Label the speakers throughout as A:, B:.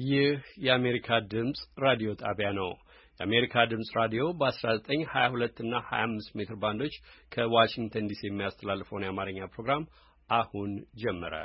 A: ይህ የአሜሪካ ድምጽ ራዲዮ ጣቢያ ነው። የአሜሪካ ድምጽ ራዲዮ በ1922 እና 25 ሜትር ባንዶች ከዋሽንግተን ዲሲ የሚያስተላልፈውን የአማርኛ ፕሮግራም አሁን ጀመረ።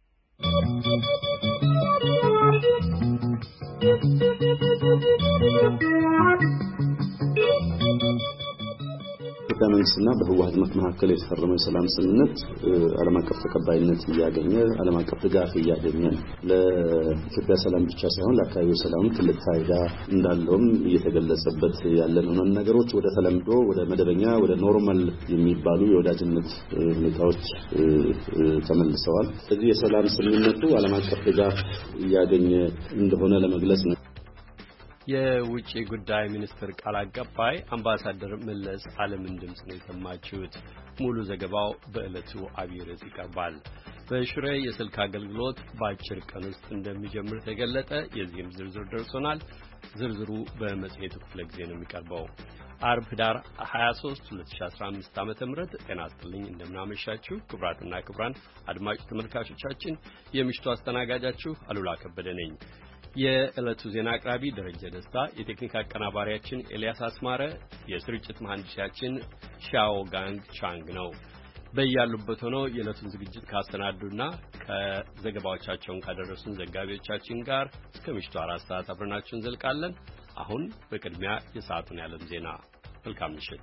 B: በመንግስትና በህወሓት መካከል የተፈረመው የሰላም ስምምነት ዓለም አቀፍ ተቀባይነት ያገኘ ዓለም አቀፍ ድጋፍ ያገኘ ለኢትዮጵያ ሰላም ብቻ ሳይሆን ለአካባቢው ሰላም ትልቅ ፋይዳ እንዳለውም እየተገለጸበት ያለ ነው። ነገሮች ወደ ተለምዶ ወደ መደበኛ ወደ ኖርማል የሚባሉ የወዳጅነት ሁኔታዎች ተመልሰዋል። ስለዚህ የሰላም ስምምነቱ ዓለም አቀፍ ድጋፍ ያገኘ እንደሆነ ለመግለጽ ነው።
A: የውጭ ጉዳይ ሚኒስትር ቃል አቀባይ አምባሳደር መለስ ዓለምን ድምጽ ነው የሰማችሁት። ሙሉ ዘገባው በዕለቱ አብይ ርዕስ ይቀርባል። በሽሬ የስልክ አገልግሎት በአጭር ቀን ውስጥ እንደሚጀምር ተገለጠ። የዚህም ዝርዝር ደርሶናል። ዝርዝሩ በመጽሔቱ ክፍለ ጊዜ ነው የሚቀርበው። አርብ ህዳር 23 2015 ዓ.ም ጤና ይስጥልኝ። እንደምናመሻችሁ ክቡራትና ክቡራን አድማጭ ተመልካቾቻችን፣ የምሽቱ አስተናጋጃችሁ አሉላ ከበደ ነኝ። የዕለቱ ዜና አቅራቢ ደረጀ ደስታ፣ የቴክኒክ አቀናባሪያችን ኤልያስ አስማረ፣ የስርጭት መሐንዲሳችን ሻኦ ጋንግ ቻንግ ነው። በያሉበት ሆነው የዕለቱን ዝግጅት ካስተናዱና ከዘገባዎቻቸውን ካደረሱን ዘጋቢዎቻችን ጋር እስከ ምሽቱ 4 ሰዓት አብረናችሁን ዘልቃለን። አሁን በቅድሚያ የሰዓቱን የዓለም ዜና። መልካም ምሽት።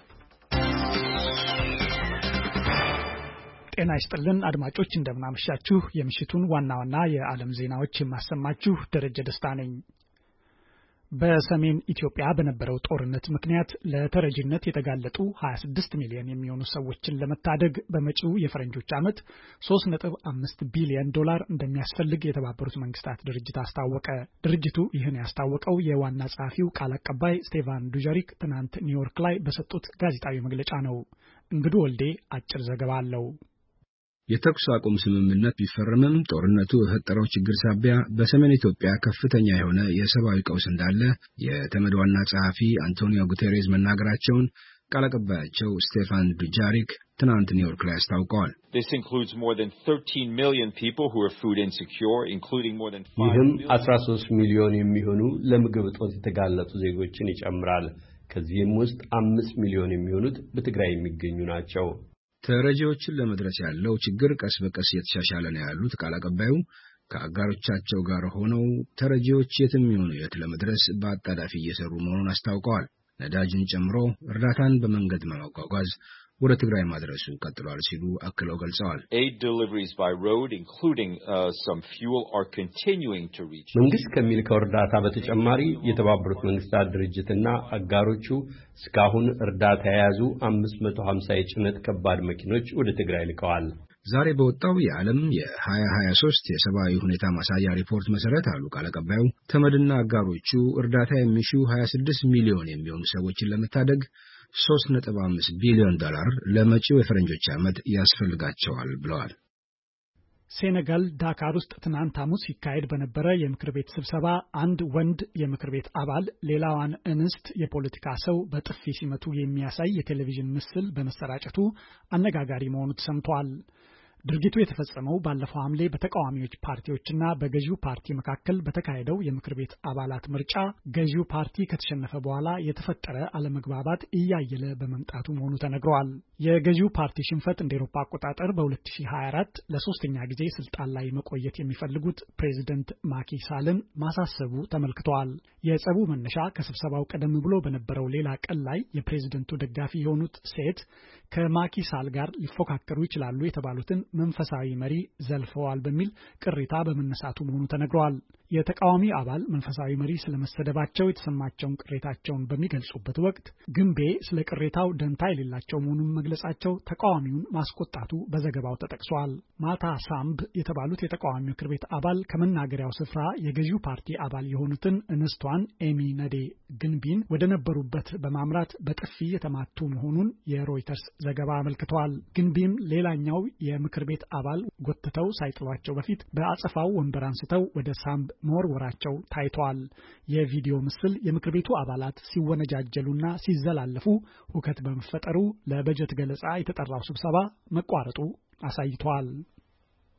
C: ጤና ይስጥልን አድማጮች፣ እንደምናመሻችሁ። የምሽቱን ዋና ዋና የዓለም ዜናዎች የማሰማችሁ ደረጀ ደስታ ነኝ። በሰሜን ኢትዮጵያ በነበረው ጦርነት ምክንያት ለተረጂነት የተጋለጡ 26 ሚሊዮን የሚሆኑ ሰዎችን ለመታደግ በመጪው የፈረንጆች ዓመት 3.5 ቢሊዮን ዶላር እንደሚያስፈልግ የተባበሩት መንግስታት ድርጅት አስታወቀ። ድርጅቱ ይህን ያስታወቀው የዋና ጸሐፊው ቃል አቀባይ ስቴፋን ዱጃሪክ ትናንት ኒውዮርክ ላይ በሰጡት ጋዜጣዊ መግለጫ ነው። እንግዱ ወልዴ አጭር ዘገባ አለው።
D: የተኩስ አቁም ስምምነት ቢፈረምም ጦርነቱ የፈጠረው ችግር ሳቢያ በሰሜን ኢትዮጵያ ከፍተኛ የሆነ የሰብአዊ ቀውስ እንዳለ የተመድ ዋና ጸሐፊ አንቶኒዮ ጉተሬዝ መናገራቸውን ቃል አቀባያቸው ስቴፋን ዱጃሪክ ትናንት ኒውዮርክ ላይ አስታውቀዋል።
A: ይህም 13 ሚሊዮን የሚሆኑ ለምግብ እጦት የተጋለጡ ዜጎችን ይጨምራል። ከዚህም ውስጥ 5 ሚሊዮን የሚሆኑት በትግራይ የሚገኙ ናቸው።
D: ተረጂዎችን ለመድረስ ያለው ችግር ቀስ በቀስ እየተሻሻለ ነው ያሉት ቃል አቀባዩ ከአጋሮቻቸው ጋር ሆነው ተረጂዎች የትም ይሁኑ የት ለመድረስ በአጣዳፊ እየሰሩ መሆኑን አስታውቀዋል። ነዳጅን ጨምሮ እርዳታን በመንገድ በማጓጓዝ ወደ ትግራይ ማድረሱ ቀጥሏል ሲሉ አክለው ገልጸዋል።
A: መንግስት ከሚልከው እርዳታ በተጨማሪ የተባበሩት መንግስታት ድርጅትና አጋሮቹ እስካሁን እርዳታ የያዙ 550 የጭነት ከባድ መኪኖች ወደ ትግራይ ልከዋል።
D: ዛሬ በወጣው የዓለም የ2023 የሰብአዊ ሁኔታ ማሳያ ሪፖርት መሰረት አሉ ቃል አቀባዩ ተመድና አጋሮቹ እርዳታ የሚሹ 26 ሚሊዮን የሚሆኑ ሰዎችን ለመታደግ 3.5 ቢሊዮን ዶላር ለመጪው የፈረንጆች ዓመት ያስፈልጋቸዋል ብለዋል።
C: ሴኔጋል ዳካር ውስጥ ትናንት ሐሙስ ሲካሄድ በነበረ የምክር ቤት ስብሰባ አንድ ወንድ የምክር ቤት አባል ሌላዋን እንስት የፖለቲካ ሰው በጥፊ ሲመቱ የሚያሳይ የቴሌቪዥን ምስል በመሰራጨቱ አነጋጋሪ መሆኑ ተሰምቷል። ድርጊቱ የተፈጸመው ባለፈው ሐምሌ በተቃዋሚዎች ፓርቲዎችና በገዢው ፓርቲ መካከል በተካሄደው የምክር ቤት አባላት ምርጫ ገዢው ፓርቲ ከተሸነፈ በኋላ የተፈጠረ አለመግባባት እያየለ በመምጣቱ መሆኑ ተነግሯል። የገዢው ፓርቲ ሽንፈት እንደ አውሮፓ አቆጣጠር በ2024 ለሶስተኛ ጊዜ ስልጣን ላይ መቆየት የሚፈልጉት ፕሬዚደንት ማኪ ሳልን ማሳሰቡ ተመልክቷል። የጸቡ መነሻ ከስብሰባው ቀደም ብሎ በነበረው ሌላ ቀን ላይ የፕሬዚደንቱ ደጋፊ የሆኑት ሴት ከማኪ ሳል ጋር ሊፎካከሩ ይችላሉ የተባሉትን መንፈሳዊ መሪ ዘልፈዋል በሚል ቅሬታ በመነሳቱ መሆኑ ተነግሯል። የተቃዋሚ አባል መንፈሳዊ መሪ ስለመሰደባቸው የተሰማቸውን ቅሬታቸውን በሚገልጹበት ወቅት ግንቤ ስለ ቅሬታው ደንታ የሌላቸው መሆኑን መግለጻቸው ተቃዋሚውን ማስቆጣቱ በዘገባው ተጠቅሷል። ማታ ሳምብ የተባሉት የተቃዋሚ ምክር ቤት አባል ከመናገሪያው ስፍራ የገዢው ፓርቲ አባል የሆኑትን እንስቷን ኤሚ ነዴ ግንቢን ወደ ነበሩበት በማምራት በጥፊ የተማቱ መሆኑን የሮይተርስ ዘገባ አመልክቷል። ግንቢም ሌላኛው የምክር ቤት አባል ጎትተው ሳይጥሏቸው በፊት በአጸፋው ወንበር አንስተው ወደ ሳምብ መወርወራቸው ታይቷል። የቪዲዮ ምስል የምክር ቤቱ አባላት ሲወነጃጀሉና ሲዘላለፉ ሁከት በመፈጠሩ ለበጀት ገለጻ የተጠራው ስብሰባ መቋረጡ አሳይቷል።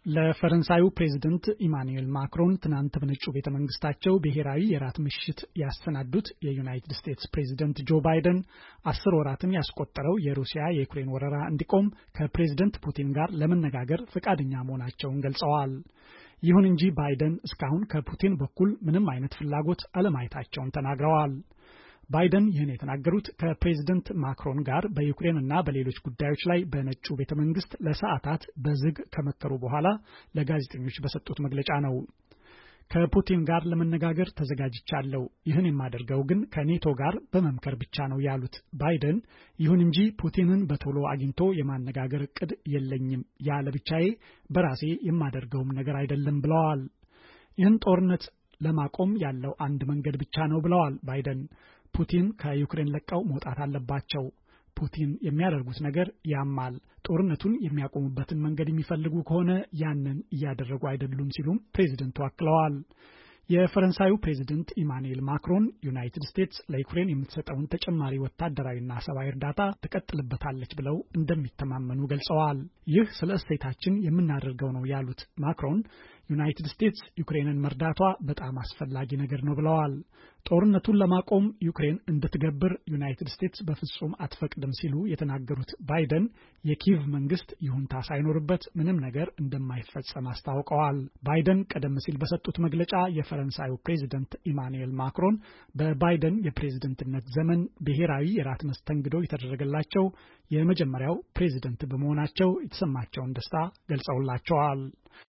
C: ለፈረንሳዩ ፕሬዝዳንት ኢማኑኤል ማክሮን ትናንት በነጩ ቤተ መንግስታቸው ብሔራዊ የራት ምሽት ያሰናዱት የዩናይትድ ስቴትስ ፕሬዝዳንት ጆ ባይደን 10 ወራትን ያስቆጠረው የሩሲያ የዩክሬን ወረራ እንዲቆም ከፕሬዝዳንት ፑቲን ጋር ለመነጋገር ፈቃደኛ መሆናቸውን ገልጸዋል። ይሁን እንጂ ባይደን እስካሁን ከፑቲን በኩል ምንም አይነት ፍላጎት አለማየታቸውን ተናግረዋል። ባይደን ይህን የተናገሩት ከፕሬዝዳንት ማክሮን ጋር በዩክሬንና በሌሎች ጉዳዮች ላይ በነጩ ቤተ መንግስት ለሰዓታት በዝግ ከመከሩ በኋላ ለጋዜጠኞች በሰጡት መግለጫ ነው። ከፑቲን ጋር ለመነጋገር ተዘጋጅቻለሁ፣ ይህን የማደርገው ግን ከኔቶ ጋር በመምከር ብቻ ነው ያሉት ባይደን፣ ይሁን እንጂ ፑቲንን በቶሎ አግኝቶ የማነጋገር እቅድ የለኝም፣ ያለ ብቻዬ በራሴ የማደርገውም ነገር አይደለም ብለዋል። ይህን ጦርነት ለማቆም ያለው አንድ መንገድ ብቻ ነው ብለዋል ባይደን። ፑቲን ከዩክሬን ለቀው መውጣት አለባቸው። ፑቲን የሚያደርጉት ነገር ያማል። ጦርነቱን የሚያቆሙበትን መንገድ የሚፈልጉ ከሆነ ያንን እያደረጉ አይደሉም ሲሉም ፕሬዝደንቱ አክለዋል። የፈረንሳዩ ፕሬዝዳንት ኢማኑኤል ማክሮን ዩናይትድ ስቴትስ ለዩክሬን የምትሰጠውን ተጨማሪ ወታደራዊና ሰብአዊ እርዳታ ትቀጥልበታለች ብለው እንደሚተማመኑ ገልጸዋል። ይህ ስለ እሴታችን የምናደርገው ነው ያሉት ማክሮን ዩናይትድ ስቴትስ ዩክሬንን መርዳቷ በጣም አስፈላጊ ነገር ነው ብለዋል። ጦርነቱን ለማቆም ዩክሬን እንድትገብር ዩናይትድ ስቴትስ በፍጹም አትፈቅድም ሲሉ የተናገሩት ባይደን የኪየቭ መንግስት ይሁንታ ሳይኖርበት ምንም ነገር እንደማይፈጸም አስታውቀዋል። ባይደን ቀደም ሲል በሰጡት መግለጫ የፈረንሳዩ ፕሬዝዳንት ኢማኑኤል ማክሮን በባይደን የፕሬዝዳንትነት ዘመን ብሔራዊ የራት መስተንግዶ የተደረገላቸው የመጀመሪያው ፕሬዝዳንት በመሆናቸው የተሰማቸውን ደስታ ገልጸውላቸዋል።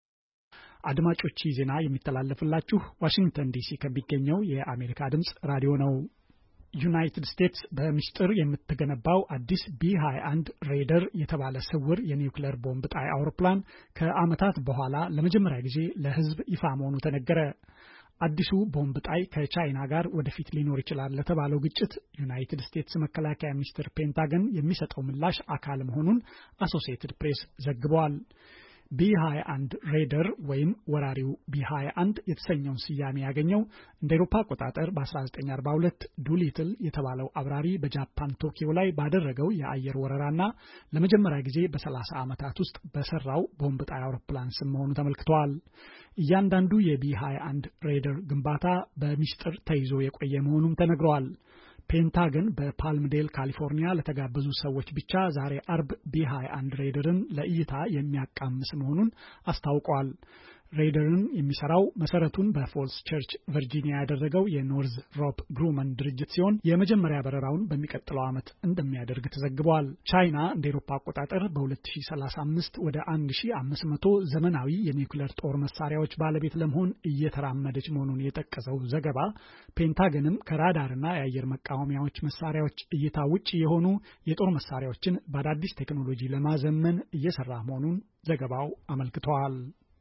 C: አድማጮች ዜና የሚተላለፍላችሁ ዋሽንግተን ዲሲ ከሚገኘው የአሜሪካ ድምጽ ራዲዮ ነው። ዩናይትድ ስቴትስ በሚስጥር የምትገነባው አዲስ B-21 ሬደር የተባለ ስውር የኒውክሌር ቦምብ ጣይ አውሮፕላን ከዓመታት በኋላ ለመጀመሪያ ጊዜ ለሕዝብ ይፋ መሆኑ ተነገረ። አዲሱ ቦምብ ጣይ ከቻይና ጋር ወደፊት ሊኖር ይችላል ለተባለው ግጭት ዩናይትድ ስቴትስ መከላከያ ሚኒስቴር ፔንታገን የሚሰጠው ምላሽ አካል መሆኑን አሶሲኤትድ ፕሬስ ዘግቧል። B-21 ሬደር ወይም ወራሪው B-21 የተሰኘውን ስያሜ ያገኘው እንደ አውሮፓ አቆጣጠር በ1942 ዱሊትል የተባለው አብራሪ በጃፓን ቶኪዮ ላይ ባደረገው የአየር ወረራና ለመጀመሪያ ጊዜ በ30 ዓመታት ውስጥ በሰራው ቦምብ ጣይ አውሮፕላን ስም መሆኑ ተመልክቷል። እያንዳንዱ የB-21 ሬደር ግንባታ በሚስጥር ተይዞ የቆየ መሆኑም ተነግሯል። ፔንታገን በፓልምዴል ካሊፎርኒያ ለተጋበዙ ሰዎች ብቻ ዛሬ አርብ B-21 ሬደርን ለእይታ የሚያቃምስ መሆኑን አስታውቋል። ሬደርን የሚሰራው መሰረቱን በፎልስ ቸርች ቨርጂኒያ ያደረገው የኖርዝ ሮፕ ግሩመን ድርጅት ሲሆን የመጀመሪያ በረራውን በሚቀጥለው ዓመት እንደሚያደርግ ተዘግቧል። ቻይና እንደ አውሮፓ አቆጣጠር በ2035 ወደ 1500 ዘመናዊ የኒውክሌር ጦር መሳሪያዎች ባለቤት ለመሆን እየተራመደች መሆኑን የጠቀሰው ዘገባ ፔንታገንም ከራዳርና የአየር መቃወሚያዎች መሳሪያዎች እይታ ውጭ የሆኑ የጦር መሳሪያዎችን በአዳዲስ ቴክኖሎጂ ለማዘመን እየሰራ መሆኑን ዘገባው አመልክቷል።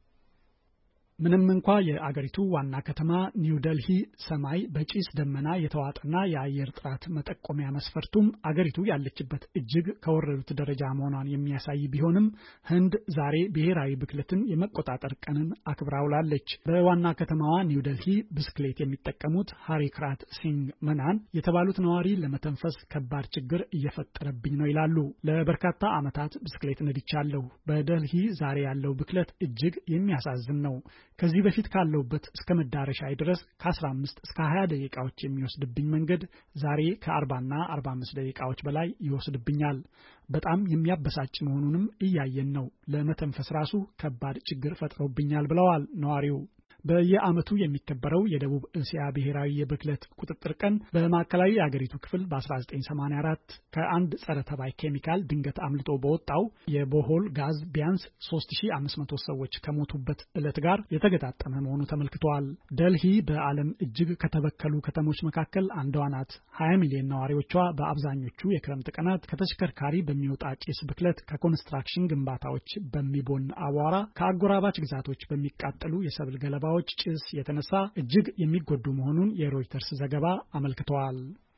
C: ምንም እንኳ የአገሪቱ ዋና ከተማ ኒው ዴልሂ ሰማይ በጭስ ደመና የተዋጠና የአየር ጥራት መጠቆሚያ መስፈርቱም አገሪቱ ያለችበት እጅግ ከወረዱት ደረጃ መሆኗን የሚያሳይ ቢሆንም ህንድ ዛሬ ብሔራዊ ብክለትን የመቆጣጠር ቀንን አክብራ ውላለች። በዋና ከተማዋ ኒው ዴልሂ ብስክሌት የሚጠቀሙት ሃሪክራት ሲንግ መናን የተባሉት ነዋሪ ለመተንፈስ ከባድ ችግር እየፈጠረብኝ ነው ይላሉ። ለበርካታ ዓመታት ብስክሌት ነድቻለሁ። በዴልሂ ዛሬ ያለው ብክለት እጅግ የሚያሳዝን ነው። ከዚህ በፊት ካለውበት እስከ መዳረሻዬ ድረስ ከ15 እስከ 20 ደቂቃዎች የሚወስድብኝ መንገድ ዛሬ ከ40ና 45 ደቂቃዎች በላይ ይወስድብኛል። በጣም የሚያበሳጭ መሆኑንም እያየን ነው። ለመተንፈስ ራሱ ከባድ ችግር ፈጥሮብኛል ብለዋል ነዋሪው። በየዓመቱ የሚከበረው የደቡብ እስያ ብሔራዊ የብክለት ቁጥጥር ቀን በማዕከላዊ የአገሪቱ ክፍል በ1984 ከአንድ ጸረ ተባይ ኬሚካል ድንገት አምልጦ በወጣው የቦሆል ጋዝ ቢያንስ 3500 ሰዎች ከሞቱበት ዕለት ጋር የተገጣጠመ መሆኑ ተመልክቷል። ዴልሂ በዓለም እጅግ ከተበከሉ ከተሞች መካከል አንዷ ናት። 20 ሚሊዮን ነዋሪዎቿ በአብዛኞቹ የክረምት ቀናት ከተሽከርካሪ በሚወጣ ጭስ ብክለት፣ ከኮንስትራክሽን ግንባታዎች በሚቦን አቧራ፣ ከአጎራባች ግዛቶች በሚቃጠሉ የሰብል ገለባ ጭስ የተነሳ እጅግ የሚጎዱ መሆኑን የሮይተርስ ዘገባ አመልክተዋል።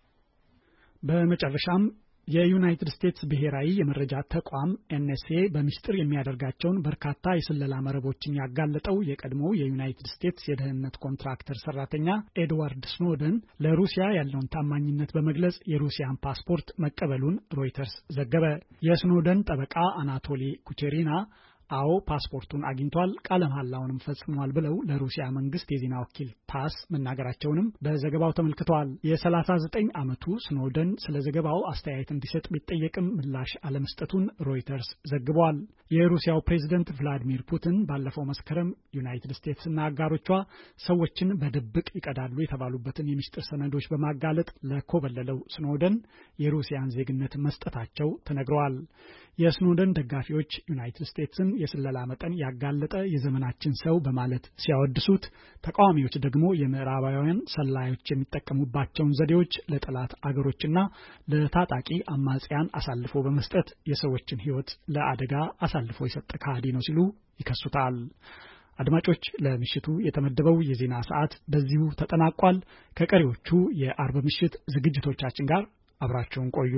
C: በመጨረሻም የዩናይትድ ስቴትስ ብሔራዊ የመረጃ ተቋም NSA በሚስጥር የሚያደርጋቸውን በርካታ የስለላ መረቦችን ያጋለጠው የቀድሞው የዩናይትድ ስቴትስ የደህንነት ኮንትራክተር ሰራተኛ ኤድዋርድ ስኖደን ለሩሲያ ያለውን ታማኝነት በመግለጽ የሩሲያን ፓስፖርት መቀበሉን ሮይተርስ ዘገበ። የስኖደን ጠበቃ አናቶሊ ኩቼሪና አዎ ፓስፖርቱን አግኝቷል፣ ቃለ መሐላውንም ፈጽሟል ብለው ለሩሲያ መንግስት የዜና ወኪል ታስ መናገራቸውንም በዘገባው ተመልክቷል። የ39 ዓመቱ ስኖደን ስለ ዘገባው አስተያየት እንዲሰጥ ቢጠየቅም ምላሽ አለመስጠቱን ሮይተርስ ዘግቧል። የሩሲያው ፕሬዝዳንት ቭላዲሚር ፑቲን ባለፈው መስከረም ዩናይትድ ስቴትስ እና አጋሮቿ ሰዎችን በድብቅ ይቀዳሉ የተባሉበትን የሚስጥር ሰነዶች በማጋለጥ ለኮበለለው ስኖደን የሩሲያን ዜግነት መስጠታቸው ተነግረዋል። የስኖደን ደጋፊዎች ዩናይትድ ስቴትስን የስለላ መጠን ያጋለጠ የዘመናችን ሰው በማለት ሲያወድሱት፣ ተቃዋሚዎች ደግሞ የምዕራባውያን ሰላዮች የሚጠቀሙባቸውን ዘዴዎች ለጠላት አገሮችና ለታጣቂ አማጽያን አሳልፎ በመስጠት የሰዎችን ሕይወት ለአደጋ አሳልፎ የሰጠ ከሃዲ ነው ሲሉ ይከሱታል። አድማጮች፣ ለምሽቱ የተመደበው የዜና ሰዓት በዚሁ ተጠናቋል። ከቀሪዎቹ የአርብ ምሽት ዝግጅቶቻችን ጋር አብራችሁን ቆዩ።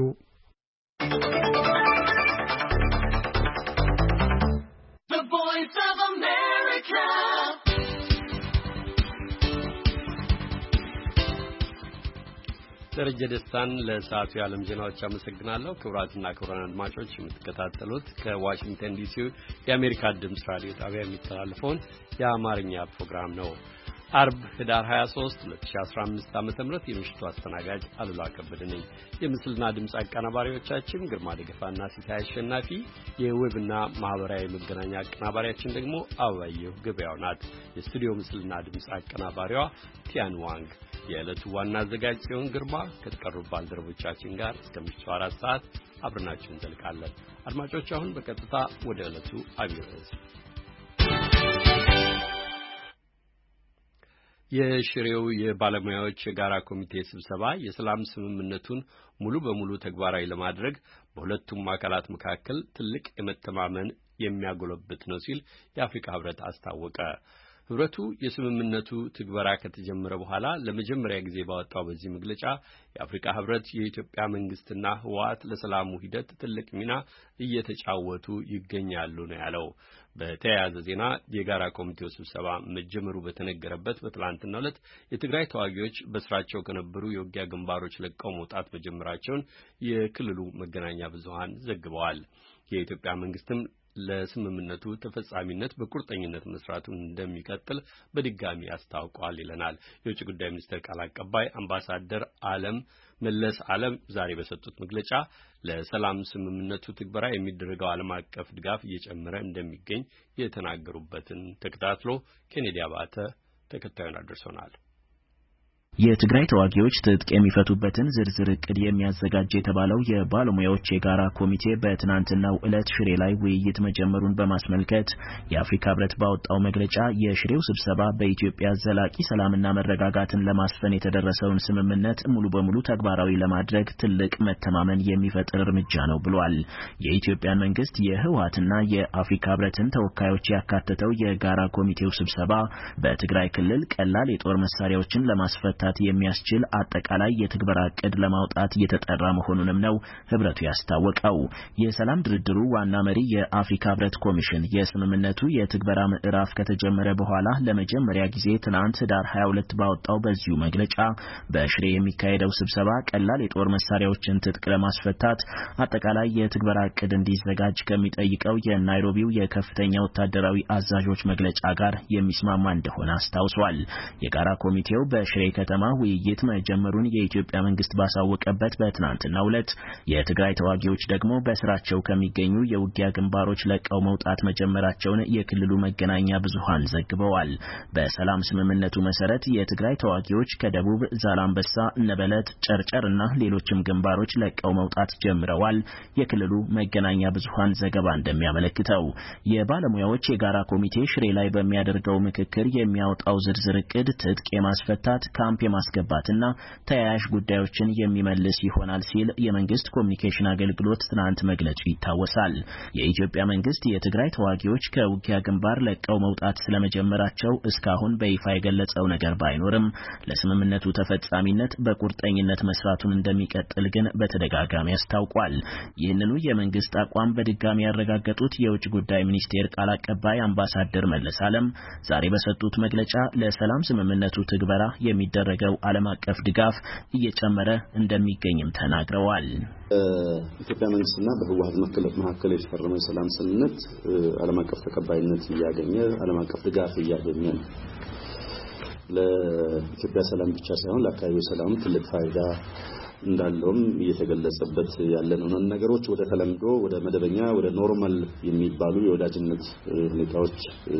A: ደረጀ ደስታን ለሰዓቱ የዓለም ዜናዎች አመሰግናለሁ። ክቡራትና ክቡራን አድማጮች የምትከታተሉት ከዋሽንግተን ዲሲ የአሜሪካ ድምፅ ራዲዮ ጣቢያ የሚተላለፈውን የአማርኛ ፕሮግራም ነው። አርብ ህዳር 23 2015 ዓ.ም የምሽቱ አስተናጋጅ አሉላ ከበደ ነኝ። የምስልና ድምፅ አቀናባሪዎቻችን ግርማ ደገፋና ሲሳይ አሸናፊ፣ የዌብና ማህበራዊ መገናኛ አቀናባሪያችን ደግሞ አበባየሁ ገበያው ናት። የስቱዲዮ ምስልና ድምፅ አቀናባሪዋ ቲያን ዋንግ፣ የዕለቱ ዋና አዘጋጅ ጽዮን ግርማ ከተቀሩ ባልደረቦቻችን ጋር እስከ ምሽቱ 4 ሰዓት አብረናችሁን እንዘልቃለን። አድማጮች አሁን በቀጥታ ወደ ዕለቱ አብይ ርዕስ የሽሬው የባለሙያዎች የጋራ ኮሚቴ ስብሰባ የሰላም ስምምነቱን ሙሉ በሙሉ ተግባራዊ ለማድረግ በሁለቱም አካላት መካከል ትልቅ የመተማመን የሚያጎለብት ነው ሲል የአፍሪካ ህብረት አስታወቀ። ህብረቱ የስምምነቱ ትግበራ ከተጀመረ በኋላ ለመጀመሪያ ጊዜ ባወጣው በዚህ መግለጫ የአፍሪካ ህብረት የኢትዮጵያ መንግስትና ህወሓት ለሰላሙ ሂደት ትልቅ ሚና እየተጫወቱ ይገኛሉ ነው ያለው። በተያያዘ ዜና የጋራ ኮሚቴው ስብሰባ መጀመሩ በተነገረበት በትላንትናው ዕለት የትግራይ ተዋጊዎች በስራቸው ከነበሩ የውጊያ ግንባሮች ለቀው መውጣት መጀመራቸውን የክልሉ መገናኛ ብዙሃን ዘግበዋል። የኢትዮጵያ መንግስትም ለስምምነቱ ተፈጻሚነት በቁርጠኝነት መስራቱን እንደሚቀጥል በድጋሚ አስታውቋል ይለናል። የውጭ ጉዳይ ሚኒስቴር ቃል አቀባይ አምባሳደር መለስ ዓለም ዛሬ በሰጡት መግለጫ ለሰላም ስምምነቱ ትግበራ የሚደረገው ዓለም አቀፍ ድጋፍ እየጨመረ እንደሚገኝ የተናገሩበትን ተከታትሎ ኬኔዲ አባተ ተከታዩን አድርሶናል።
E: የትግራይ ተዋጊዎች ትጥቅ የሚፈቱበትን ዝርዝር እቅድ የሚያዘጋጅ የተባለው የባለሙያዎች የጋራ ኮሚቴ በትናንትናው ዕለት ሽሬ ላይ ውይይት መጀመሩን በማስመልከት የአፍሪካ ህብረት ባወጣው መግለጫ የሽሬው ስብሰባ በኢትዮጵያ ዘላቂ ሰላምና መረጋጋትን ለማስፈን የተደረሰውን ስምምነት ሙሉ በሙሉ ተግባራዊ ለማድረግ ትልቅ መተማመን የሚፈጥር እርምጃ ነው ብሏል። የኢትዮጵያን መንግስት የህወሓትና የአፍሪካ ህብረትን ተወካዮች ያካተተው የጋራ ኮሚቴው ስብሰባ በትግራይ ክልል ቀላል የጦር መሳሪያዎችን ለማስፈት የሚያስችል አጠቃላይ የትግበራ እቅድ ለማውጣት እየተጠራ መሆኑንም ነው ህብረቱ ያስታወቀው። የሰላም ድርድሩ ዋና መሪ የአፍሪካ ህብረት ኮሚሽን የስምምነቱ የትግበራ ምዕራፍ ከተጀመረ በኋላ ለመጀመሪያ ጊዜ ትናንት ህዳር 22 ባወጣው በዚሁ መግለጫ በሽሬ የሚካሄደው ስብሰባ ቀላል የጦር መሳሪያዎችን ትጥቅ ለማስፈታት አጠቃላይ የትግበራ እቅድ እንዲዘጋጅ ከሚጠይቀው የናይሮቢው የከፍተኛ ወታደራዊ አዛዦች መግለጫ ጋር የሚስማማ እንደሆነ አስታውሷል። የጋራ ኮሚቴው በሽሬ ከተማ ውይይት መጀመሩን የኢትዮጵያ መንግስት ባሳወቀበት በትናንትናው ዕለት የትግራይ ተዋጊዎች ደግሞ በስራቸው ከሚገኙ የውጊያ ግንባሮች ለቀው መውጣት መጀመራቸውን የክልሉ መገናኛ ብዙሃን ዘግበዋል። በሰላም ስምምነቱ መሰረት የትግራይ ተዋጊዎች ከደቡብ ዛላምበሳ፣ ነበለት፣ ጨርጨርና ሌሎችም ግንባሮች ለቀው መውጣት ጀምረዋል። የክልሉ መገናኛ ብዙሃን ዘገባ እንደሚያመለክተው የባለሙያዎች የጋራ ኮሚቴ ሽሬ ላይ በሚያደርገው ምክክር የሚያወጣው ዝርዝር እቅድ ትጥቅ የማስፈታት ካምፕ የማስገባትና ተያያዥ ጉዳዮችን የሚመልስ ይሆናል ሲል የመንግስት ኮሚኒኬሽን አገልግሎት ትናንት መግለጹ ይታወሳል። የኢትዮጵያ መንግስት የትግራይ ተዋጊዎች ከውጊያ ግንባር ለቀው መውጣት ስለመጀመራቸው እስካሁን በይፋ የገለጸው ነገር ባይኖርም ለስምምነቱ ተፈጻሚነት በቁርጠኝነት መስራቱን እንደሚቀጥል ግን በተደጋጋሚ አስታውቋል። ይህንኑ የመንግስት አቋም በድጋሚ ያረጋገጡት የውጭ ጉዳይ ሚኒስቴር ቃል አቀባይ አምባሳደር መለስ ዓለም ዛሬ በሰጡት መግለጫ ለሰላም ስምምነቱ ትግበራ የሚደረገው የሚደረገው ዓለም አቀፍ ድጋፍ እየጨመረ እንደሚገኝም ተናግረዋል።
B: ኢትዮጵያ መንግስትና በህወሓት መካከል የተፈረመው የሰላም ስምምነት ዓለም አቀፍ ተቀባይነት እያገኘ ዓለም አቀፍ ድጋፍ እያገኘ ለኢትዮጵያ ሰላም ብቻ ሳይሆን ለአካባቢው ሰላም ትልቅ ፋይዳ እንዳለውም እየተገለጸበት ያለ ነው። ነገሮች ወደ ተለምዶ ወደ መደበኛ ወደ ኖርማል የሚባሉ የወዳጅነት ሁኔታዎች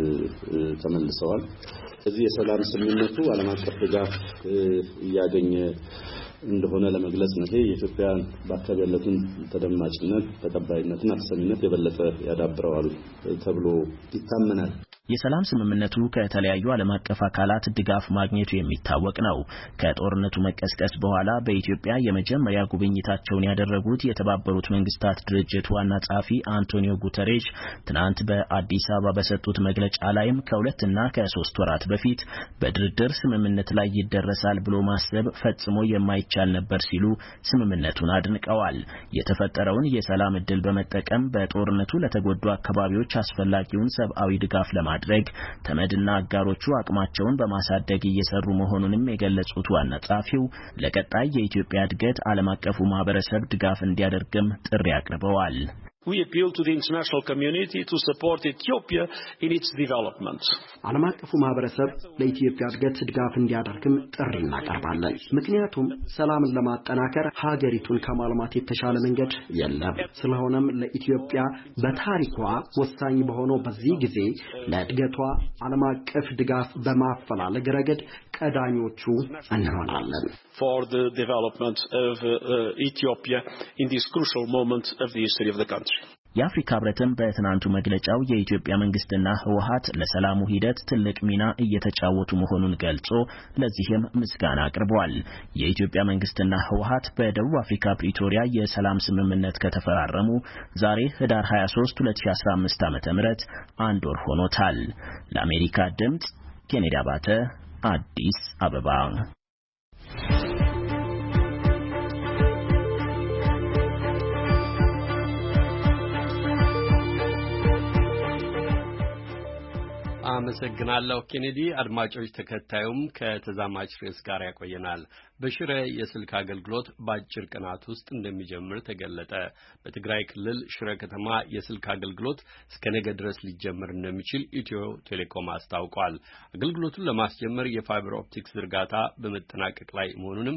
B: ተመልሰዋል። እዚህ የሰላም ስምምነቱ ዓለም አቀፍ ድጋፍ እያገኘ እንደሆነ ለመግለጽ ነው። የኢትዮጵያ በአካባቢ ያለውን ተደማጭነት ተቀባይነትና ተሰሚነት የበለጠ ያዳብረዋል ተብሎ ይታመናል።
E: የሰላም ስምምነቱ ከተለያዩ ዓለም አቀፍ አካላት ድጋፍ ማግኘቱ የሚታወቅ ነው። ከጦርነቱ መቀስቀስ በኋላ በኢትዮጵያ የመጀመሪያ ጉብኝታቸውን ያደረጉት የተባበሩት መንግስታት ድርጅት ዋና ጸሐፊ አንቶኒዮ ጉተሬሽ ትናንት በአዲስ አበባ በሰጡት መግለጫ ላይም ከ2 እና ከ3 ወራት በፊት በድርድር ስምምነት ላይ ይደረሳል ብሎ ማሰብ ፈጽሞ የማይቻል ነበር ሲሉ ስምምነቱን አድንቀዋል። የተፈጠረውን የሰላም ዕድል በመጠቀም በጦርነቱ ለተጎዱ አካባቢዎች አስፈላጊውን ሰብአዊ ድጋፍ ማድረግ ተመድና አጋሮቹ አቅማቸውን በማሳደግ እየሰሩ መሆኑንም የገለጹት ዋና ጸሐፊው ለቀጣይ የኢትዮጵያ እድገት ዓለም አቀፉ ማህበረሰብ ድጋፍ እንዲያደርግም ጥሪ አቅርበዋል።
F: We appeal to the international community to support Ethiopia in its development.
G: ዓለም አቀፉ ማህበረሰብ ለኢትዮጵያ እድገት ድጋፍ እንዲያደርግም ጥሪ እናቀርባለን። ምክንያቱም ሰላምን ለማጠናከር ሀገሪቱን ከማልማት የተሻለ መንገድ የለም። ስለሆነም ለኢትዮጵያ በታሪኳ ወሳኝ በሆነው በዚህ ጊዜ ለእድገቷ ዓለም አቀፍ ድጋፍ በማፈላለግ ረገድ ቀዳሚዎቹ እንሆናለን።
F: For the development of Ethiopia in this crucial moment of the history of the country.
E: የአፍሪካ ህብረትም በትናንቱ መግለጫው የኢትዮጵያ መንግስትና ህወሓት ለሰላሙ ሂደት ትልቅ ሚና እየተጫወቱ መሆኑን ገልጾ ለዚህም ምስጋና አቅርቧል። የኢትዮጵያ መንግስትና ህወሓት በደቡብ አፍሪካ ፕሪቶሪያ የሰላም ስምምነት ከተፈራረሙ ዛሬ ህዳር 23 2015 ዓ.ም አንድ ወር ሆኖታል። ለአሜሪካ ድምጽ ኬኔዲ አባተ አዲስ አበባ።
A: አመሰግናለሁ ኬኔዲ። አድማጮች ተከታዩም ከተዛማች ርዕስ ጋር ያቆየናል። በሽረ የስልክ አገልግሎት በአጭር ቀናት ውስጥ እንደሚጀምር ተገለጠ። በትግራይ ክልል ሽረ ከተማ የስልክ አገልግሎት እስከ ነገ ድረስ ሊጀምር እንደሚችል ኢትዮ ቴሌኮም አስታውቋል። አገልግሎቱን ለማስጀመር የፋይበር ኦፕቲክስ ዝርጋታ በመጠናቀቅ ላይ መሆኑንም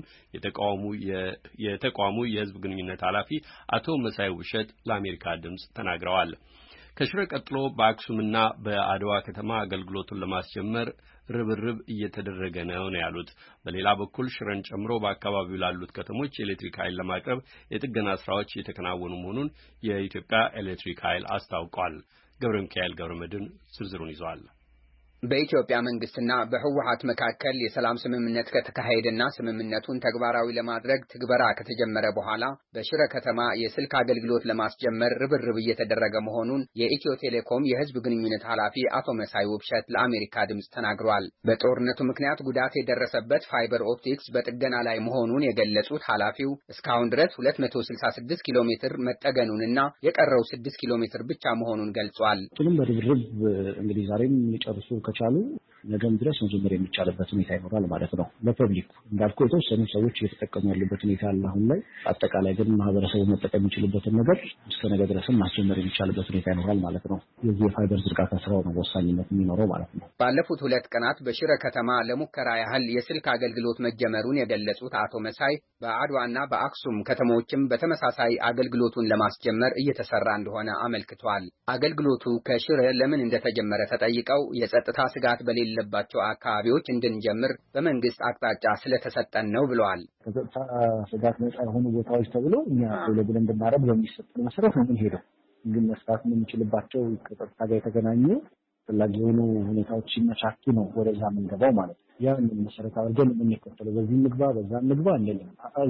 A: የተቋሙ የህዝብ ግንኙነት ኃላፊ አቶ መሳይ ውብሸት ለአሜሪካ ድምጽ ተናግረዋል። ከሽረ ቀጥሎ በአክሱምና በአድዋ ከተማ አገልግሎቱን ለማስጀመር ርብርብ እየተደረገ ነው ያሉት። በሌላ በኩል ሽረን ጨምሮ በአካባቢው ላሉት ከተሞች የኤሌክትሪክ ኃይል ለማቅረብ የጥገና ስራዎች እየተከናወኑ መሆኑን የኢትዮጵያ ኤሌክትሪክ ኃይል አስታውቋል። ገብረ ሚካኤል ገብረመድህን ዝርዝሩን ይዟል።
H: በኢትዮጵያ መንግስትና በህወሓት መካከል የሰላም ስምምነት ከተካሄደና ስምምነቱን ተግባራዊ ለማድረግ ትግበራ ከተጀመረ በኋላ በሽረ ከተማ የስልክ አገልግሎት ለማስጀመር ርብርብ እየተደረገ መሆኑን የኢትዮ ቴሌኮም የህዝብ ግንኙነት ኃላፊ አቶ መሳይ ውብሸት ለአሜሪካ ድምጽ ተናግሯል። በጦርነቱ ምክንያት ጉዳት የደረሰበት ፋይበር ኦፕቲክስ በጥገና ላይ መሆኑን የገለጹት ኃላፊው እስካሁን ድረስ 266 ኪሎ ሜትር መጠገኑንና የቀረው 6 ኪሎ ሜትር ብቻ መሆኑን ገልጿል።
I: ሁሉም በርብርብ እንግዲህ ዛሬም ሊጨርሱ ከቻሉ ነገም ድረስ መጀመር የሚቻልበት ሁኔታ ይኖራል ማለት ነው። ለፐብሊክ እንዳልኩ የተወሰኑ ሰዎች እየተጠቀሙ ያሉበት ሁኔታ አለ አሁን ላይ። አጠቃላይ ግን ማህበረሰቡ መጠቀም የሚችልበትን ነገር እስከ ነገ ድረስም ማስጀመር የሚቻልበት ሁኔታ ይኖራል ማለት ነው። የዚህ የፋይበር ዝርጋታ ስራው ነው ወሳኝነት የሚኖረው ማለት ነው።
H: ባለፉት 2 ቀናት በሽረ ከተማ ለሙከራ ያህል የስልክ አገልግሎት መጀመሩን የገለጹት አቶ መሳይ በአድዋና በአክሱም ከተሞችም በተመሳሳይ አገልግሎቱን ለማስጀመር እየተሰራ እንደሆነ አመልክቷል። አገልግሎቱ ከሽረ ለምን እንደተጀመረ ተጠይቀው የጸጥታ ስጋት በሌለባቸው አካባቢዎች እንድንጀምር በመንግስት አቅጣጫ ስለተሰጠን ነው ብለዋል።
I: ከጸጥታ ስጋት ነፃ የሆኑ ቦታዎች ተብሎ እኛ ለብለን እንድናረብ በሚሰጠን መሰረት ነው የምንሄደው። ግን መስራት የምንችልባቸው ከጸጥታ ጋር የተገናኙ ፈላጊ የሆኑ ሁኔታዎች ሲመቻቹ ነው ወደዛ የምንገባው ማለት ነው። ያን መሰረት አድርገን የምንከተለው በዚህ ምግባ በዛ ምግባ አንልም።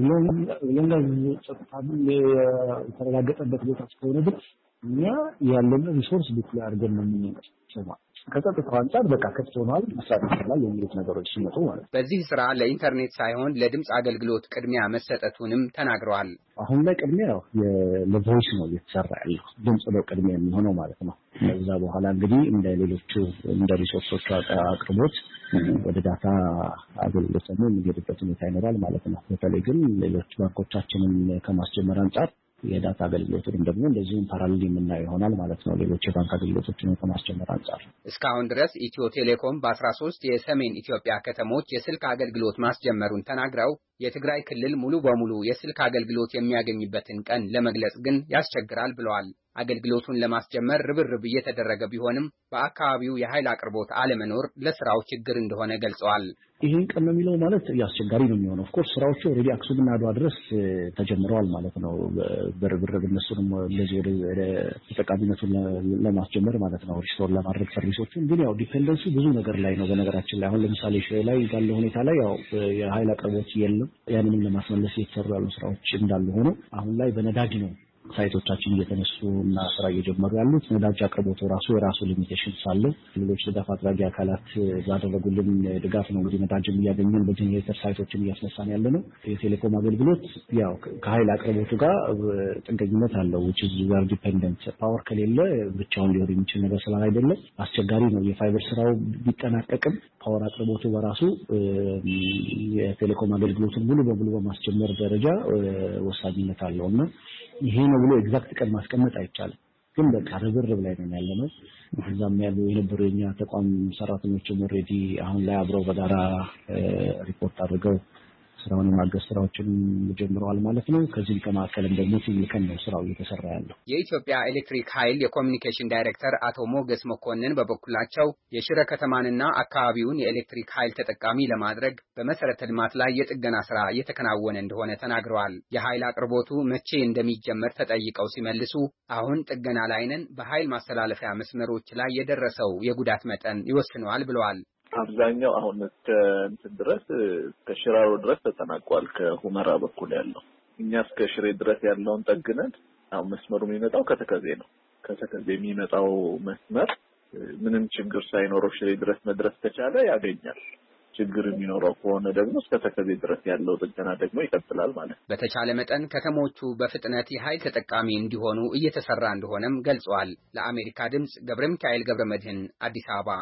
I: ለእነዚህ ጸጥታ የተረጋገጠበት ቦታ እስከሆነ ድረስ እኛ ያለን ሪሶርስ ዲፕሎይ አድርገን ነው የምንሰማ። ከጸጥታው አንፃር በቃ ክፍት ሆኗል መስራት ይችላል የሚሉት ነገሮች ሲመጡ ማለት ነው።
H: በዚህ ስራ ለኢንተርኔት ሳይሆን ለድምጽ አገልግሎት ቅድሚያ መሰጠቱንም ተናግረዋል።
I: አሁን ላይ ቅድሚያ ለቮይስ ነው እየተሰራ ያለው። ድምጽ ነው ቅድሚያ የሚሆነው ማለት ነው። ከዛ በኋላ እንግዲህ እንደ ሌሎቹ እንደ ሪሶርሶቹ አቅርቦት ወደ ዳታ አገልግሎት ነው የሚሄድበት ሁኔታ ይኖራል ማለት ነው። በተለይ ግን ሌሎች ባንኮቻችንን ከማስጀመር አንጻር የዳታ አገልግሎቱን ደግሞ እንደዚሁም ፓራሌል የምናየው ይሆናል ማለት ነው። ሌሎች የባንክ አገልግሎቶችን ከማስጀመር አንጻር
H: እስካሁን ድረስ ኢትዮ ቴሌኮም በ13 የሰሜን ኢትዮጵያ ከተሞች የስልክ አገልግሎት ማስጀመሩን ተናግረው የትግራይ ክልል ሙሉ በሙሉ የስልክ አገልግሎት የሚያገኝበትን ቀን ለመግለጽ ግን ያስቸግራል ብለዋል። አገልግሎቱን ለማስጀመር ርብርብ እየተደረገ ቢሆንም በአካባቢው የኃይል አቅርቦት አለመኖር ለስራው ችግር እንደሆነ ገልጸዋል።
I: ይሄን ቀን ነው የሚለው ማለት ያስቸጋሪ ነው የሚሆነው። ኦፍ ኮርስ ስራዎቹ ኦሬዲ አክሱምና አድዋ ድረስ ተጀምረዋል ማለት ነው። በርብርብ እነሱንም እንደዚህ ወደ ተጠቃሚነቱን ለማስጀመር ማለት ነው ሪስቶር ለማድረግ ሰርቪሶችን። ግን ያው ዲፔንደንሱ ብዙ ነገር ላይ ነው። በነገራችን ላይ አሁን ለምሳሌ ሽሬ ላይ ያለው ሁኔታ ላይ ያው የኃይል አቅርቦት የለም። ያንንም ለማስመለስ የተሰሩ ያሉ ስራዎች እንዳሉ ሆኖ አሁን ላይ በነዳጅ ነው ሳይቶቻችን እየተነሱ እና ስራ እየጀመሩ ያሉት። ነዳጅ አቅርቦቱ ራሱ የራሱ ሊሚቴሽንስ አለው። ሌሎች ድጋፍ አድራጊ አካላት ባደረጉልን ድጋፍ ነው እንግዲህ ነዳጅም እያገኘን በጄኔሬተር ሳይቶችን እያስነሳን ያለ ነው። የቴሌኮም አገልግሎት ያው ከኃይል አቅርቦቱ ጋር ጥገኝነት አለው which is very dependent። ፓወር ከሌለ ብቻውን ሊሆን የሚችል ነገር ስላልሆነ አስቸጋሪ ነው። የፋይበር ስራው ቢጠናቀቅም ፓወር አቅርቦቱ በራሱ የቴሌኮም አገልግሎቱን ሙሉ በሙሉ በማስጀመር ደረጃ ወሳኝነት አለውና ይሄ ነው ብሎ ኤግዛክት ቀን ማስቀመጥ አይቻልም። ግን በቃ ርብርብ ላይ ነው ያለነው። እዛም ያሉ የነበሩ የኛ ተቋም ሰራተኞችም ኦልሬዲ አሁን ላይ አብረው በጋራ ሪፖርት አድርገው ስራውን ማገዝ ስራዎችን ጀምረዋል ማለት ነው። ከዚህ ከማከለም ደግሞ ሲልከን ነው ስራው እየተሰራ ያለው።
H: የኢትዮጵያ ኤሌክትሪክ ኃይል የኮሙኒኬሽን ዳይሬክተር አቶ ሞገስ መኮንን በበኩላቸው የሽረ ከተማንና አካባቢውን የኤሌክትሪክ ኃይል ተጠቃሚ ለማድረግ በመሰረተ ልማት ላይ የጥገና ስራ እየተከናወነ እንደሆነ ተናግረዋል። የኃይል አቅርቦቱ መቼ እንደሚጀመር ተጠይቀው ሲመልሱ አሁን ጥገና ላይ ነን፣ በኃይል ማስተላለፊያ መስመሮች ላይ የደረሰው የጉዳት መጠን ይወስነዋል ብለዋል።
J: አብዛኛው አሁን እንትን ድረስ ከሽራሮ ድረስ ተጠናቋል። ከሁመራ በኩል ያለው እኛ እስከ ሽሬ ድረስ ያለውን ጠግነን አሁን መስመሩ የሚመጣው ከተከዜ ነው። ከተከዜ የሚመጣው መስመር ምንም ችግር ሳይኖረው ሽሬ ድረስ መድረስ ከቻለ ያገኛል። ችግር የሚኖረው ከሆነ ደግሞ እስከ ተከዜ ድረስ ያለው ጥገና ደግሞ ይቀጥላል ማለት ነው።
H: በተቻለ መጠን ከተሞቹ በፍጥነት የኃይል ተጠቃሚ እንዲሆኑ እየተሰራ እንደሆነም ገልጸዋል። ለአሜሪካ ድምጽ ገብረ ሚካኤል ገብረ መድህን አዲስ አበባ።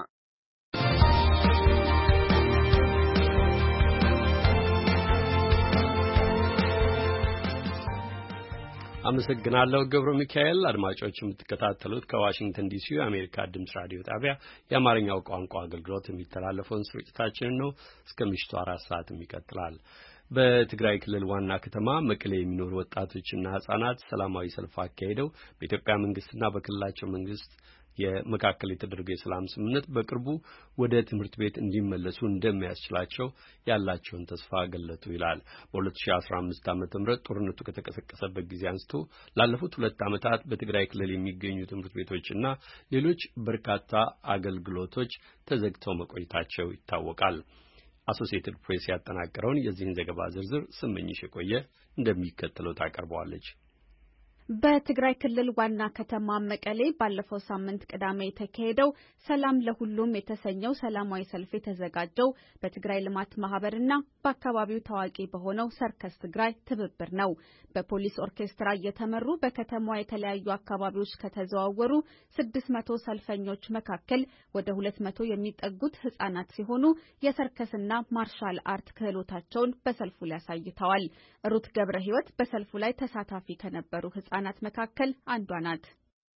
A: አመሰግናለሁ ገብረ ሚካኤል። አድማጮች የምትከታተሉት ከዋሽንግተን ዲሲ የአሜሪካ ድምጽ ራዲዮ ጣቢያ የአማርኛው ቋንቋ አገልግሎት የሚተላለፈውን ስርጭታችንን ነው። እስከ ምሽቱ 4 ሰዓት ይቀጥላል። በትግራይ ክልል ዋና ከተማ መቀሌ የሚኖሩ ወጣቶችና ህጻናት ሰላማዊ ሰልፍ አካሄደው በኢትዮጵያ መንግስትና በክልላቸው መንግስት የመካከል የተደረገው የሰላም ስምምነት በቅርቡ ወደ ትምህርት ቤት እንዲመለሱ እንደሚያስችላቸው ያላቸውን ተስፋ ገለጡ ይላል። በ2015 ዓ.ም ጦርነቱ ከተቀሰቀሰበት ጊዜ አንስቶ ላለፉት 2 ዓመታት በትግራይ ክልል የሚገኙ ትምህርት ቤቶችና ሌሎች በርካታ አገልግሎቶች ተዘግተው መቆየታቸው ይታወቃል። አሶሲኤትድ ፕሬስ ያጠናቀረውን የዚህን ዘገባ ዝርዝር ስመኝሽ የቆየ እንደሚከተለው ታቀርበዋለች።
K: በትግራይ ክልል ዋና ከተማ መቀሌ ባለፈው ሳምንት ቅዳሜ የተካሄደው ሰላም ለሁሉም የተሰኘው ሰላማዊ ሰልፍ የተዘጋጀው በትግራይ ልማት ማህበርና በአካባቢው ታዋቂ በሆነው ሰርከስ ትግራይ ትብብር ነው። በፖሊስ ኦርኬስትራ እየተመሩ በከተማዋ የተለያዩ አካባቢዎች ከተዘዋወሩ 600 ሰልፈኞች መካከል ወደ 200 የሚጠጉት ህጻናት ሲሆኑ የሰርከስና ማርሻል አርት ክህሎታቸውን በሰልፉ ላይ አሳይተዋል። ሩት ገብረ ህይወት በሰልፉ ላይ ተሳታፊ ከነበሩ ህጻናት መካከል አንዷ ናት።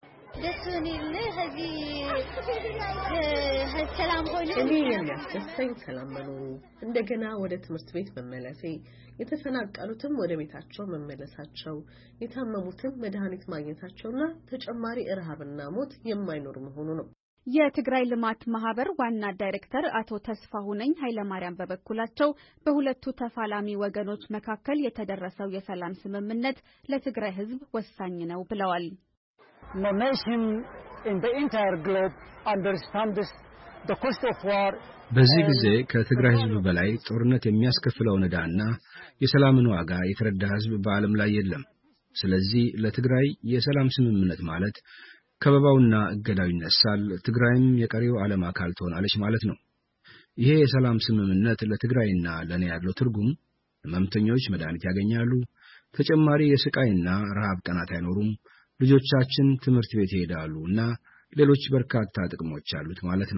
L: እኔ የሚያስደስተኝ ሰላም መኖሩ፣ እንደገና ወደ ትምህርት ቤት መመለሴ፣ የተፈናቀሉትም ወደ ቤታቸው መመለሳቸው፣ የታመሙትም መድኃኒት ማግኘታቸውና ተጨማሪ ረሃብና ሞት የማይኖር መሆኑ ነው።
K: የትግራይ ልማት ማህበር ዋና ዳይሬክተር አቶ ተስፋሁነኝ ኃይለማርያም በበኩላቸው በሁለቱ ተፋላሚ ወገኖች መካከል የተደረሰው የሰላም ስምምነት ለትግራይ ህዝብ ወሳኝ ነው ብለዋል።
M: No nation in the entire globe understands the cost of war.
D: በዚህ ጊዜ ከትግራይ ህዝብ በላይ ጦርነት የሚያስከፍለው ዕዳና የሰላምን ዋጋ የተረዳ ህዝብ በዓለም ላይ የለም። ስለዚህ ለትግራይ የሰላም ስምምነት ማለት ከበባውና እገዳው ይነሳል፣ ትግራይም የቀሪው ዓለም አካል ትሆናለች ማለት ነው። ይሄ የሰላም ስምምነት ለትግራይና ለኔ ያለው ትርጉም ህመምተኞች መድኃኒት ያገኛሉ፣ ተጨማሪ የስቃይና ረሃብ ቀናት አይኖሩም፣ ልጆቻችን ትምህርት ቤት ይሄዳሉ እና ሌሎች በርካታ ጥቅሞች አሉት ማለት ነው።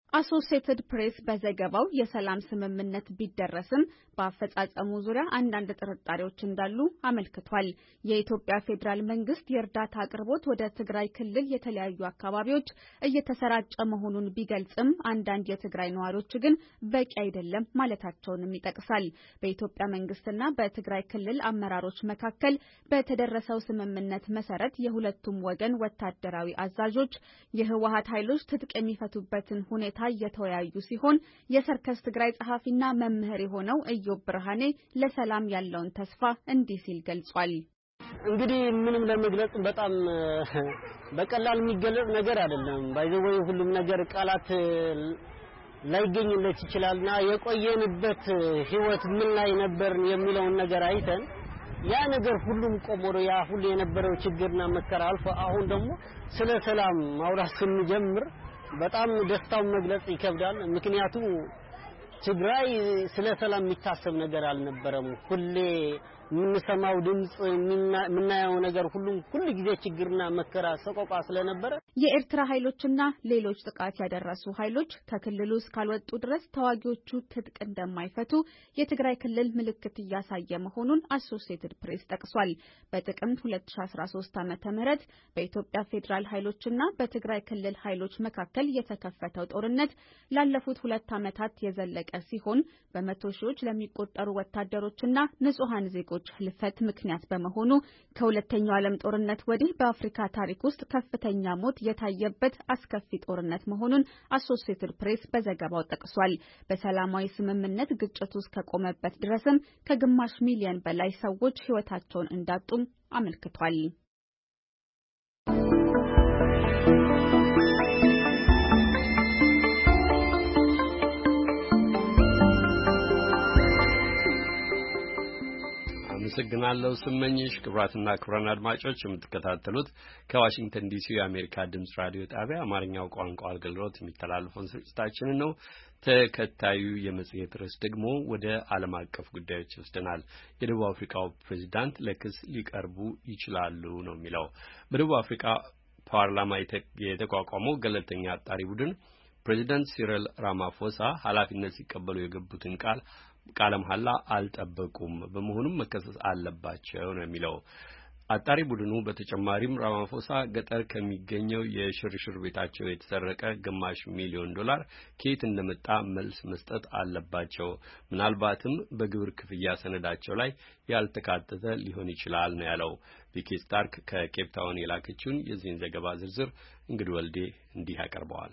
K: አሶሲኤትድ ፕሬስ በዘገባው የሰላም ስምምነት ቢደረስም በአፈጻጸሙ ዙሪያ አንዳንድ ጥርጣሬዎች እንዳሉ አመልክቷል። የኢትዮጵያ ፌዴራል መንግስት የእርዳታ አቅርቦት ወደ ትግራይ ክልል የተለያዩ አካባቢዎች እየተሰራጨ መሆኑን ቢገልጽም አንዳንድ የትግራይ ነዋሪዎች ግን በቂ አይደለም ማለታቸውንም ይጠቅሳል። በኢትዮጵያ መንግስትና በትግራይ ክልል አመራሮች መካከል በተደረሰው ስምምነት መሰረት የሁለቱም ወገን ወታደራዊ አዛዦች የህወሓት ኃይሎች ትጥቅ የሚፈቱበትን ሁኔታ እየተወያዩ ሲሆን የሰርከስ ትግራይ ጸሐፊና መምህር የሆነው ኢዮብ ብርሃኔ ለሰላም ያለውን ተስፋ እንዲህ ሲል ገልጿል።
N: እንግዲህ ምንም ለመግለጽ በጣም በቀላል የሚገለጽ ነገር አይደለም። ባይዘው ሁሉም ነገር ቃላት ላይገኝለት ይችላልና የቆየንበት ህይወት ምን ላይ ነበር የሚለውን ነገር አይተን ያ ነገር ሁሉም ቆሞሮ ያ ሁሉ የነበረው ችግርና መከራ አልፎ አሁን ደግሞ ስለ ሰላም ማውራት ስንጀምር በጣም ደስታውን መግለጽ ይከብዳል። ምክንያቱም ትግራይ ስለ ሰላም የሚታሰብ ነገር አልነበረም። ሁሌ የምንሰማው ድምጽ የምናየው ነገር ሁሉ ጊዜ ችግርና መከራ ሰቆቃ ስለነበረ
K: የኤርትራ ኃይሎችና ሌሎች ጥቃት ያደረሱ ኃይሎች ከክልሉ እስካልወጡ ድረስ ተዋጊዎቹ ትጥቅ እንደማይፈቱ የትግራይ ክልል ምልክት እያሳየ መሆኑን አሶሲኤትድ ፕሬስ ጠቅሷል። በጥቅምት 2013 ዓ.ም በኢትዮጵያ ፌዴራል ኃይሎችና በትግራይ ክልል ኃይሎች መካከል የተከፈተው ጦርነት ላለፉት 2 ዓመታት የዘለቀ ሲሆን በመቶ ሺዎች ለሚቆጠሩ ወታደሮችና ንጹሃን ዜጎች ህልፈት ምክንያት በመሆኑ ከሁለተኛው ዓለም ጦርነት ወዲህ በአፍሪካ ታሪክ ውስጥ ከፍተኛ ሞት የታየበት አስከፊ ጦርነት መሆኑን አሶሲኤትድ ፕሬስ በዘገባው ጠቅሷል። በሰላማዊ ስምምነት ግጭቱ እስከቆመበት ድረስም ከግማሽ ሚሊዮን በላይ ሰዎች ህይወታቸውን እንዳጡም አመልክቷል።
A: አመሰግናለሁ ስመኝሽ። ክቡራትና ክቡራን አድማጮች የምትከታተሉት ከዋሽንግተን ዲሲ የአሜሪካ ድምጽ ራዲዮ ጣቢያ አማርኛው ቋንቋ አገልግሎት የሚተላለፈውን ስርጭታችንን ነው። ተከታዩ የመጽሔት ርዕስ ደግሞ ወደ ዓለም አቀፍ ጉዳዮች ይወስደናል። የደቡብ አፍሪካው ፕሬዝዳንት ለክስ ሊቀርቡ ይችላሉ ነው የሚለው። በደቡብ አፍሪካ ፓርላማ የተቋቋመው ገለልተኛ አጣሪ ቡድን ፕሬዝዳንት ሲሪል ራማፎሳ ኃላፊነት ሲቀበሉ የገቡትን ቃለ መሐላ አልጠበቁም፣ በመሆኑም መከሰስ አለባቸው ነው የሚለው። አጣሪ ቡድኑ በተጨማሪም ራማፎሳ ገጠር ከሚገኘው የሽርሽር ቤታቸው የተሰረቀ ግማሽ ሚሊዮን ዶላር ከየት እንደመጣ መልስ መስጠት አለባቸው፣ ምናልባትም በግብር ክፍያ ሰነዳቸው ላይ ያልተካተተ ሊሆን ይችላል ነው ያለው። ቪኪ ስታርክ ከኬፕ ታውን የላከችውን የዚህን ዘገባ ዝርዝር እንግዲህ ወልዴ እንዲህ ያቀርበዋል።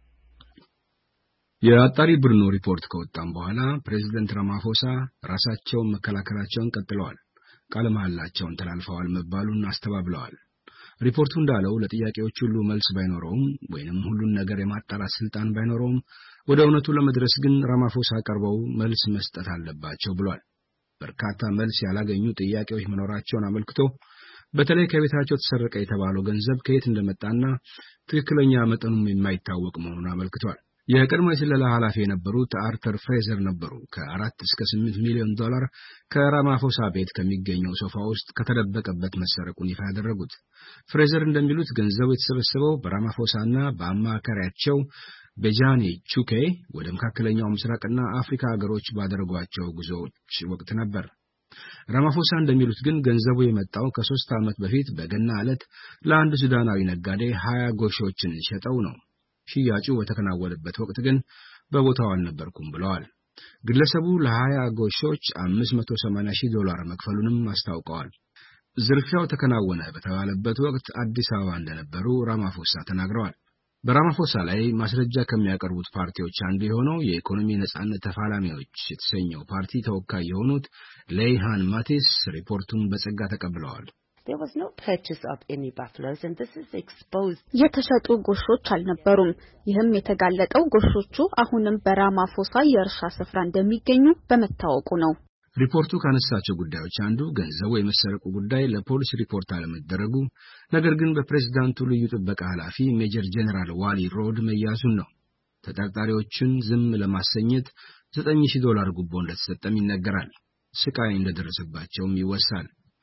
D: የአጣሪ ቡድኑ ሪፖርት ከወጣም በኋላ ፕሬዝዳንት ራማፎሳ ራሳቸውን መከላከላቸውን ቀጥለዋል። ቃለ መሐላቸውን ተላልፈዋል መባሉን አስተባብለዋል። ሪፖርቱ እንዳለው ለጥያቄዎች ሁሉ መልስ ባይኖረውም ወይንም ሁሉን ነገር የማጣራት ስልጣን ባይኖረውም ወደ እውነቱ ለመድረስ ግን ራማፎሳ ቀርበው መልስ መስጠት አለባቸው ብሏል። በርካታ መልስ ያላገኙ ጥያቄዎች መኖራቸውን አመልክቶ በተለይ ከቤታቸው ተሰረቀ የተባለው ገንዘብ ከየት እንደመጣና ትክክለኛ መጠኑም የማይታወቅ መሆኑን አመልክቷል። የቀድሞ የስለላ ኃላፊ የነበሩት አርተር ፍሬዘር ነበሩ ከ4 እስከ 8 ሚሊዮን ዶላር ከራማፎሳ ቤት ከሚገኘው ሶፋ ውስጥ ከተደበቀበት መሰረቁን ይፋ ያደረጉት። ፍሬዘር እንደሚሉት ገንዘቡ የተሰበሰበው በራማፎሳና በአማካሪያቸው ቤጃኒ ቹኬ ወደ መካከለኛው ምስራቅና አፍሪካ ሀገሮች ባደረጓቸው ጉዞዎች ወቅት ነበር። ራማፎሳ እንደሚሉት ግን ገንዘቡ የመጣው ከ3 ዓመት በፊት በገና ዕለት ለአንድ ሱዳናዊ ነጋዴ 20 ጎሾችን ሸጠው ነው። ሽያጩ በተከናወነበት ወቅት ግን በቦታው አልነበርኩም ብለዋል። ግለሰቡ ለ20 ጎሾች $580,000 መክፈሉንም አስታውቀዋል። ዝርፊያው ተከናወነ በተባለበት ወቅት አዲስ አበባ እንደነበሩ ራማፎሳ ተናግረዋል። በራማፎሳ ላይ ማስረጃ ከሚያቀርቡት ፓርቲዎች አንዱ የሆነው የኢኮኖሚ ነጻነት ተፋላሚዎች የተሰኘው ፓርቲ ተወካይ የሆኑት ሌይሃን ማቲስ ሪፖርቱን በጸጋ ተቀብለዋል።
O: There was no purchase of any buffaloes and this is exposed.
K: የተሸጡ ጎሾች አልነበሩም። ይህም የተጋለጠው ጎሾቹ አሁንም በራማፎሳ የእርሻ ስፍራ እንደሚገኙ በመታወቁ ነው።
D: ሪፖርቱ ካነሳቸው ጉዳዮች አንዱ ገንዘቡ የመሰረቁ ጉዳይ ለፖሊስ ሪፖርት አለመደረጉ፣ ነገር ግን በፕሬዝዳንቱ ልዩ ጥበቃ ኃላፊ ሜጀር ጄኔራል ዋሊ ሮድ መያዙን ነው። ተጠርጣሪዎችን ዝም ለማሰኘት $9,000 ጉቦ እንደተሰጠም ይነገራል። ስቃይ እንደደረሰባቸውም ይወሳል።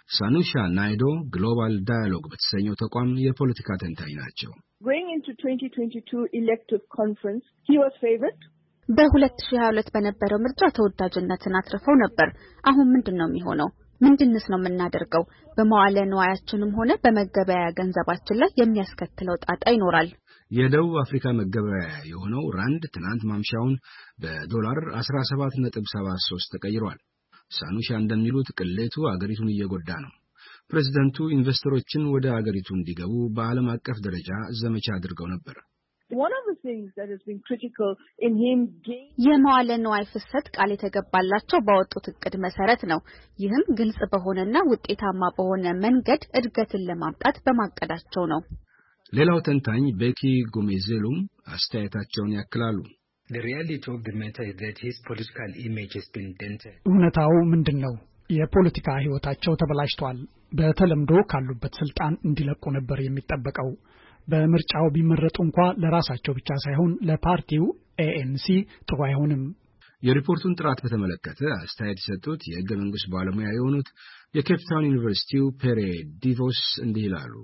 D: ሳኑሻ ናይዶ ግሎባል ዳያሎግ በተሰኘው ተቋም የፖለቲካ ተንታኝ ናቸው።
P: Going into 2022 elective conference, he was favored.
K: በ2022 በነበረው ምርጫ ተወዳጅነትን አትርፈው ነበር። አሁን ምንድነው የሚሆነው? ምንድነስ ነው የምናደርገው? በመዋለ ንዋያችንም ሆነ በመገበያያ ገንዘባችን ላይ የሚያስከትለው ጣጣ ይኖራል።
D: የደቡብ አፍሪካ መገበያያ የሆነው ራንድ ትናንት ማምሻውን በዶላር 17.73 ተቀይሯል። ሳኑሻ እንደሚሉት ቅሌቱ አገሪቱን እየጎዳ ነው። ፕሬዝዳንቱ ኢንቨስተሮችን ወደ አገሪቱ እንዲገቡ በዓለም አቀፍ ደረጃ ዘመቻ አድርገው ነበር።
P: One of the things that has been critical in him
K: የመዋለ ንዋይ ፍሰት ቃል የተገባላቸው ባወጡት እቅድ መሰረት ነው። ይህም ግልጽ በሆነና ውጤታማ በሆነ መንገድ እድገትን ለማምጣት በማቀዳቸው ነው።
D: ሌላው ተንታኝ ቤኪ ጎሜዜሉም አስተያየታቸውን ያክላሉ።
Q: The reality of the matter is that his political image has been dented.
C: እውነታው ምንድነው? የፖለቲካ ህይወታቸው ተበላሽቷል። በተለምዶ ካሉበት ስልጣን እንዲለቁ ነበር የሚጠበቀው። በምርጫው ቢመረጡ እንኳን ለራሳቸው ብቻ ሳይሆን ለፓርቲው ANC ጥሩ አይሆንም።
D: የሪፖርቱን ጥራት በተመለከተ አስተያየት የሰጡት የህገ መንግስት ባለሙያ የሆኑት የኬፕ ታውን ዩኒቨርሲቲው ፔሬ ዲቮስ እንዲህ ይላሉ።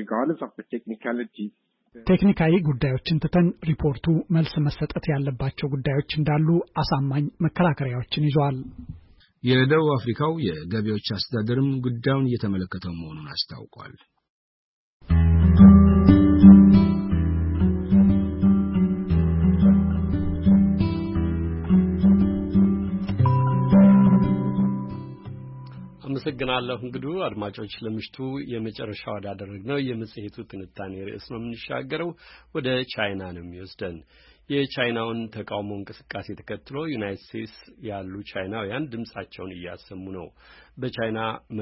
C: ቴክኒካዊ ጉዳዮችን ትተን ሪፖርቱ መልስ መሰጠት ያለባቸው ጉዳዮች እንዳሉ አሳማኝ መከራከሪያዎችን ይዟል።
D: የደቡብ አፍሪካው የገቢዎች አስተዳደርም ጉዳዩን እየተመለከተው መሆኑን አስታውቋል።
A: አመሰግናለሁ። እንግዲህ አድማጮች ለምሽቱ የመጨረሻው ወዳደረግነው የመጽሔቱ ትንታኔ ርዕስ ነው የምንሻገረው። ወደ ቻይና ነው የሚወስደን። የቻይናውን ተቃውሞ እንቅስቃሴ ተከትሎ ዩናይትድ ስቴትስ ያሉ ቻይናውያን ድምጻቸውን እያሰሙ ነው። በቻይና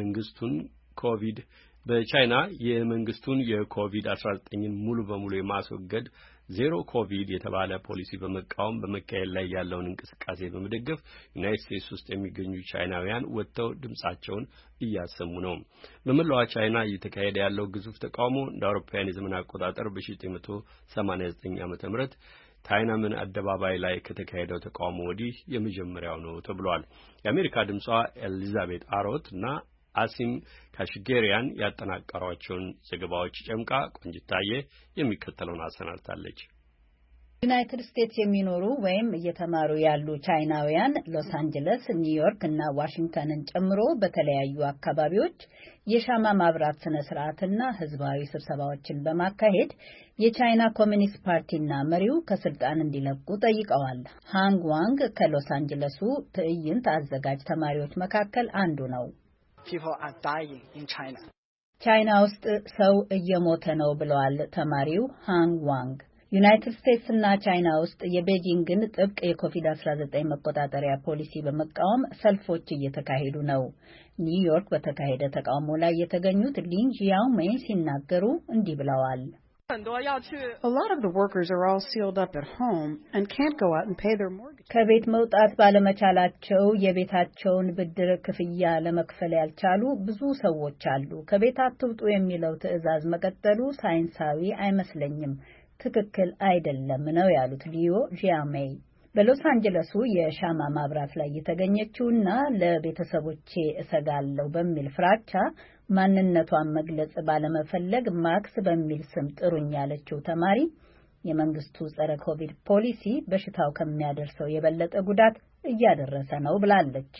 A: የመንግስቱን የኮቪድ-19ን ሙሉ በሙሉ የማስወገድ ዜሮ ኮቪድ የተባለ ፖሊሲ በመቃወም በመካሄድ ላይ ያለውን እንቅስቃሴ በመደገፍ ዩናይትድ ስቴትስ ውስጥ የሚገኙ ቻይናውያን ወጥተው ድምጻቸውን እያሰሙ ነው። በመላው ቻይና እየተካሄደ ያለው ግዙፍ ተቃውሞ እንደ አውሮፓውያን የዘመን አቆጣጠር በ1989 ዓ.ም ታይናመን አደባባይ ላይ ከተካሄደው ተቃውሞ ወዲህ የመጀመሪያው ነው ተብሏል። የአሜሪካ ድምጿ ኤሊዛቤት አሮት እና አሲም ካሽጌሪያን ያጠናቀሯቸውን ዘገባዎች ጨምቃ ቆንጅታዬ የሚከተለውን አሰናድታለች።
R: ዩናይትድ ስቴትስ የሚኖሩ ወይም እየተማሩ ያሉ ቻይናውያን ሎስ አንጀለስ፣ ኒውዮርክ እና ዋሽንግተንን ጨምሮ በተለያዩ አካባቢዎች የሻማ ማብራት ስነ ስርዓትና ህዝባዊ ስብሰባዎችን በማካሄድ የቻይና ኮሚኒስት ፓርቲና መሪው ከስልጣን እንዲለቁ ጠይቀዋል። ሃንግ ዋንግ ከሎስ አንጀለሱ ትዕይንት አዘጋጅ ተማሪዎች መካከል አንዱ ነው። ቻይና ውስጥ ሰው እየሞተ ነው ብለዋል ተማሪው ሃንግ ዋንግ። ዩናይትድ ስቴትስ እና ቻይና ውስጥ የቤጂንግን ጥብቅ የኮቪድ-19 መቆጣጠሪያ ፖሊሲ በመቃወም ሰልፎች እየተካሄዱ ነው። ኒውዮርክ በተካሄደ ተቃውሞ ላይ የተገኙት ሊን ጂያኦሜይ ሲናገሩ እንዲህ ብለዋል።
S: A lot of the workers are all sealed up at home and can't go out and pay their mortgage.
R: ከቤት መውጣት ባለመቻላቸው የቤታቸውን ብድር ክፍያ ለመክፈል ያልቻሉ ብዙ ሰዎች አሉ። ከቤት አትውጡ የሚለው ትዕዛዝ መቀጠሉ ሳይንሳዊ አይመስለኝም፣ ትክክል አይደለም ነው ያሉት ሊዮ ጂያሜይ። በሎስ አንጀለሱ የሻማ ማብራት ላይ የተገኘችውና ለቤተሰቦቼ እሰጋለሁ በሚል ፍራቻ ማንነቷን መግለጽ ባለመፈለግ ማክስ በሚል ስም ጥሩኝ ያለችው ተማሪ የመንግስቱ ጸረ ኮቪድ ፖሊሲ በሽታው ከሚያደርሰው የበለጠ ጉዳት እያደረሰ ነው ብላለች።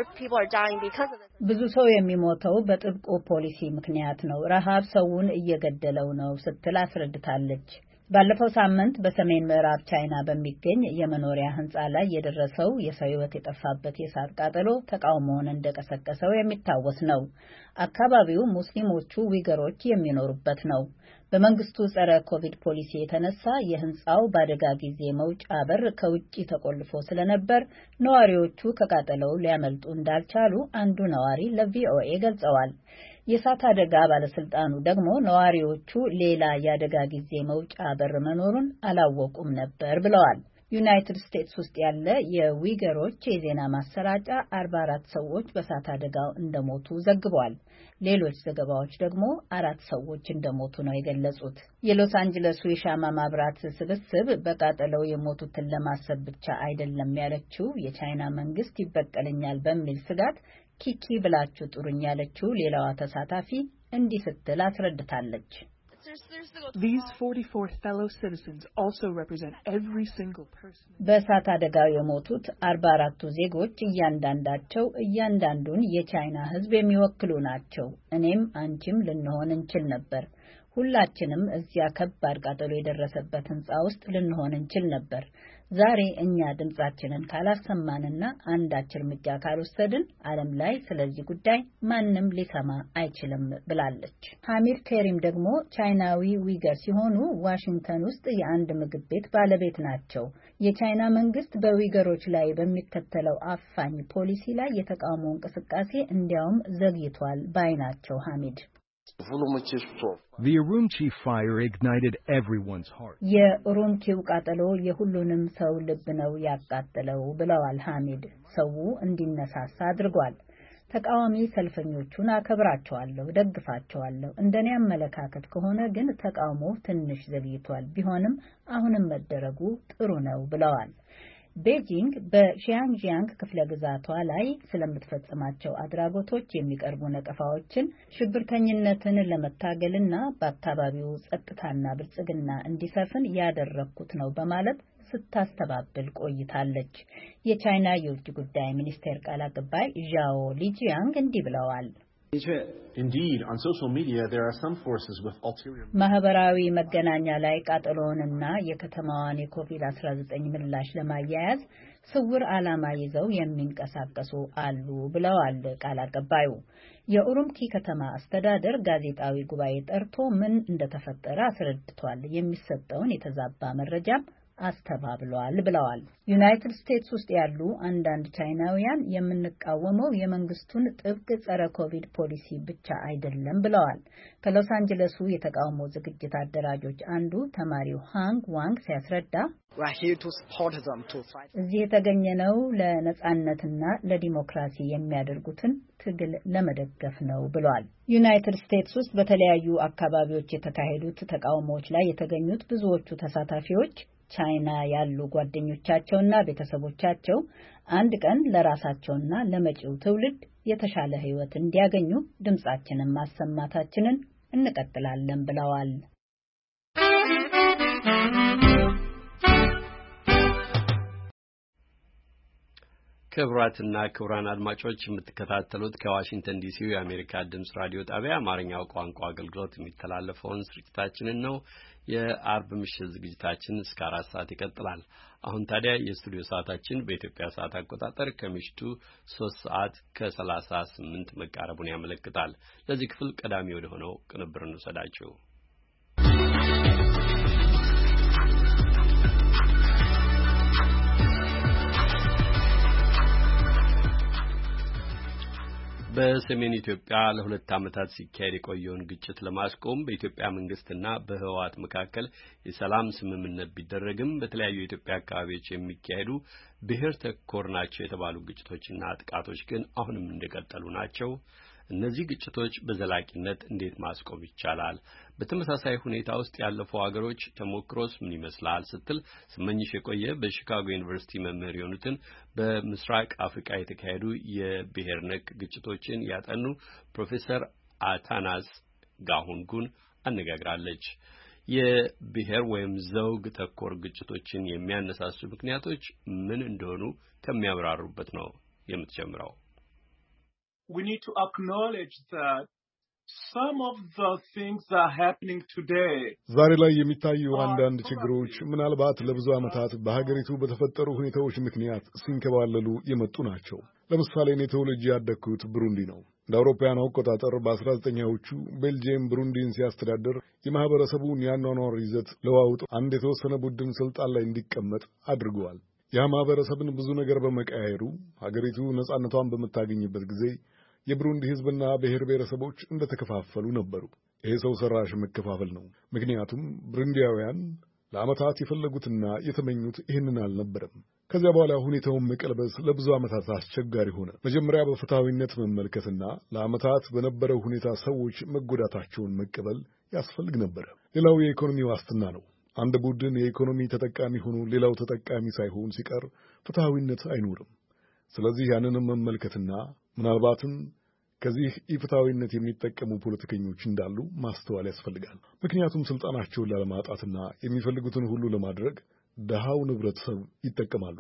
R: ብዙ ሰው የሚሞተው በጥብቁ ፖሊሲ ምክንያት ነው። ረሃብ ሰውን እየገደለው ነው ስትል አስረድታለች። ባለፈው ሳምንት በሰሜን ምዕራብ ቻይና በሚገኝ የመኖሪያ ህንጻ ላይ የደረሰው የሰው ሕይወት የጠፋበት የእሳት ቃጠሎ ተቃውሞውን እንደቀሰቀሰው የሚታወስ ነው። አካባቢው ሙስሊሞቹ ዊገሮች የሚኖሩበት ነው። በመንግስቱ ጸረ ኮቪድ ፖሊሲ የተነሳ የህንጻው በአደጋ ጊዜ መውጫ በር ከውጪ ተቆልፎ ስለነበር ነዋሪዎቹ ከቃጠለው ሊያመልጡ እንዳልቻሉ አንዱ ነዋሪ ለቪኦኤ ገልጸዋል። የእሳት አደጋ ባለስልጣኑ ደግሞ ነዋሪዎቹ ሌላ የአደጋ ጊዜ መውጫ በር መኖሩን አላወቁም ነበር ብለዋል። ዩናይትድ ስቴትስ ውስጥ ያለ የዊገሮች የዜና ማሰራጫ 44 ሰዎች በእሳት አደጋው እንደሞቱ ዘግቧል። ሌሎች ዘገባዎች ደግሞ 4 ሰዎች እንደሞቱ ነው የገለጹት። የሎስ አንጀለሱ የሻማ ማብራት ስብስብ በቃጠለው የሞቱትን ለማሰብ ብቻ አይደለም ያለችው የቻይና መንግስት ይበቀለኛል በሚል ስጋት ኪኪ ብላችሁ ጥሩኝ ያለችው ሌላዋ ተሳታፊ እንዲህ ስትል አስረድታለች።
T: These 44 fellow citizens also represent every single person.
R: በእሳት አደጋው የሞቱት 44ቱ ዜጎች እያንዳንዱን የቻይና ሕዝብ የሚወክሉ ናቸው። እኔም አንቺም ልንሆን እንችል ነበር። ሁላችንም እዚያ ከባድ ቃጠሎ የደረሰበት ህንጻ ውስጥ ልንሆን እንችል ነበር። ዛሬ እኛ ድምጻችንን ካላሰማንና አንዳች እርምጃ ካልወሰድን ዓለም ላይ ስለዚህ ጉዳይ ማንም ሊሰማ አይችልም ብላለች። ሐሚድ ከሪም ደግሞ ቻይናዊ ዊገር ሲሆኑ ዋሽንግተን ውስጥ የአንድ ምግብ ቤት ባለቤት ናቸው። የቻይና መንግስት በዊገሮች ላይ በሚከተለው አፋኝ ፖሊሲ ላይ የተቃውሞ እንቅስቃሴ እንዲያውም ዘግይቷል ባይ ናቸው ሐሚድ።
U: The Urumqi fire ignited everyone's heart.
R: የኡሩምቺው ቃጠሎ የሁሉንም ሰው ልብ ነው ያቃጠለው ብለዋል ሐሚድ። ሰው እንዲነሳሳ አድርጓል። ተቃዋሚ ሰልፈኞቹን አከብራቸዋለሁ፣ ደግፋቸዋለሁ። እንደኔ አመለካከት ከሆነ ግን ተቃውሞ ትንሽ ዘግይቷል። ቢሆንም አሁንም መደረጉ ጥሩ ነው ብለዋል። ቤጂንግ በሺያንጂያንግ ክፍለ ግዛቷ ላይ ስለምትፈጽማቸው አድራጎቶች የሚቀርቡ ነቀፋዎችን ሽብርተኝነትን ለመታገልና በአካባቢው ጸጥታና ብልጽግና እንዲሰፍን ያደረኩት ነው በማለት ስታስተባብል ቆይታለች። የቻይና የውጭ ጉዳይ ሚኒስቴር ቃል አቀባይ ዣኦ ሊጂያንግ እንዲህ ብለዋል።
V: Indeed, on social media there are some forces with ulterior
R: ማህበራዊ መገናኛ ላይ ቃጠሎውንና የከተማዋን የኮቪድ-19 ምላሽ ለማያያዝ ስውር ዓላማ ይዘው የሚንቀሳቀሱ አሉ ብለዋል ቃል አቀባዩ። የኡሩምቺ ከተማ አስተዳደር ጋዜጣዊ ጉባኤ ጠርቶ ምን እንደተፈጠረ አስረድቷል። የሚሰጠውን የተዛባ መረጃም አስተባብሏል ብለዋል። ዩናይትድ ስቴትስ ውስጥ ያሉ አንዳንድ ቻይናውያን የምንቃወመው የመንግስቱን ጥብቅ ጸረ ኮቪድ ፖሊሲ ብቻ አይደለም ብለዋል። ከሎስ አንጀለሱ የተቃውሞ ዝግጅት አደራጆች አንዱ ተማሪው ሃንግ ዋንግ ሲያስረዳ እዚህ የተገኘነው ለነጻነትና ለዲሞክራሲ የሚያደርጉትን ትግል ለመደገፍ ነው ብሏል። ዩናይትድ ስቴትስ ውስጥ በተለያዩ አካባቢዎች የተካሄዱት ተቃውሞዎች ላይ የተገኙት ብዙዎቹ ተሳታፊዎች ቻይና ያሉ ጓደኞቻቸውና ቤተሰቦቻቸው አንድ ቀን ለራሳቸውና ለመጪው ትውልድ የተሻለ ሕይወት እንዲያገኙ ድምጻችንን ማሰማታችንን እንቀጥላለን ብለዋል።
A: ክቡራትና ክቡራን አድማጮች የምትከታተሉት ከዋሽንግተን ዲሲው የአሜሪካ ድምጽ ራዲዮ ጣቢያ አማርኛው ቋንቋ አገልግሎት የሚተላለፈውን ስርጭታችንን ነው። የአርብ ምሽት ዝግጅታችን እስከ 4 ሰዓት ይቀጥላል። አሁን ታዲያ የስቱዲዮ ሰዓታችን በኢትዮጵያ ሰዓት አቆጣጠር ከምሽቱ 3 ሰዓት ከ38 መቃረቡን ያመለክታል። ለዚህ ክፍል ቀዳሚ ወደ ሆነው ቅንብር እንውሰዳችሁ። በሰሜን ኢትዮጵያ ለሁለት ዓመታት ሲካሄድ የቆየውን ግጭት ለማስቆም በኢትዮጵያ መንግስትና በህወሓት መካከል የሰላም ስምምነት ቢደረግም በተለያዩ የኢትዮጵያ አካባቢዎች የሚካሄዱ ብሔር ተኮር ናቸው የተባሉ ግጭቶችና ጥቃቶች ግን አሁንም እንደቀጠሉ ናቸው። እነዚህ ግጭቶች በዘላቂነት እንዴት ማስቆም ይቻላል? በተመሳሳይ ሁኔታ ውስጥ ያለፉ ሀገሮች ተሞክሮስ ምን ይመስላል ስትል ስመኝሽ የቆየ በሺካጎ ዩኒቨርሲቲ መምህር የሆኑትን በምስራቅ አፍሪካ የተካሄዱ የብሔር ነክ ግጭቶችን ያጠኑ ፕሮፌሰር አታናስ ጋሁንጉን አነጋግራለች። የብሔር ወይም ዘውግ ተኮር ግጭቶችን የሚያነሳሱ ምክንያቶች ምን እንደሆኑ ከሚያብራሩበት ነው የምትጀምረው።
W: We need to acknowledge that some of the things that are happening today
X: ዛሬ ላይ የሚታዩ አንዳንድ ችግሮች ምናልባት ለብዙ ዓመታት በሀገሪቱ በተፈጠሩ ሁኔታዎች ምክንያት ሲንከባለሉ የመጡ ናቸው። ለምሳሌ እኔ ተወልጄ ያደግኩት ብሩንዲ ነው። እንደ አውሮፓውያን አቆጣጠር በ19ኛዎቹ ቤልጂየም ብሩንዲን ሲያስተዳድር የማህበረሰቡን ያኗኗር ይዘት ለዋውጦ አንድ የተወሰነ ቡድን ስልጣን ላይ እንዲቀመጥ አድርገዋል። ያ ማህበረሰብን ብዙ ነገር በመቀያየሩ ሀገሪቱ ነጻነቷን በምታገኝበት ጊዜ የብሩንዲ ህዝብና ብሔር ብሔረሰቦች እንደተከፋፈሉ ነበሩ። ይሄ ሰው ሰራሽ መከፋፈል ነው። ምክንያቱም ብሩንዲያውያን ለዓመታት የፈለጉትና የተመኙት ይህንን አልነበረም። ከዚያ በኋላ ሁኔታውን መቀልበስ ለብዙ ዓመታት አስቸጋሪ ሆነ። መጀመሪያ በፍትሐዊነት መመልከትና ለዓመታት በነበረው ሁኔታ ሰዎች መጎዳታቸውን መቀበል ያስፈልግ ነበር። ሌላው የኢኮኖሚ ዋስትና ነው። አንድ ቡድን የኢኮኖሚ ተጠቃሚ ሆኖ ሌላው ተጠቃሚ ሳይሆን ሲቀር ፍትሐዊነት አይኖርም። ስለዚህ ያንንም መመልከትና ምናልባትም ከዚህ ኢፍትሐዊነት የሚጠቀሙ ፖለቲከኞች እንዳሉ ማስተዋል ያስፈልጋል። ምክንያቱም ስልጣናቸውን ላለማጣትና የሚፈልጉትን ሁሉ ለማድረግ ደሃውን ህብረተሰብ ይጠቀማሉ።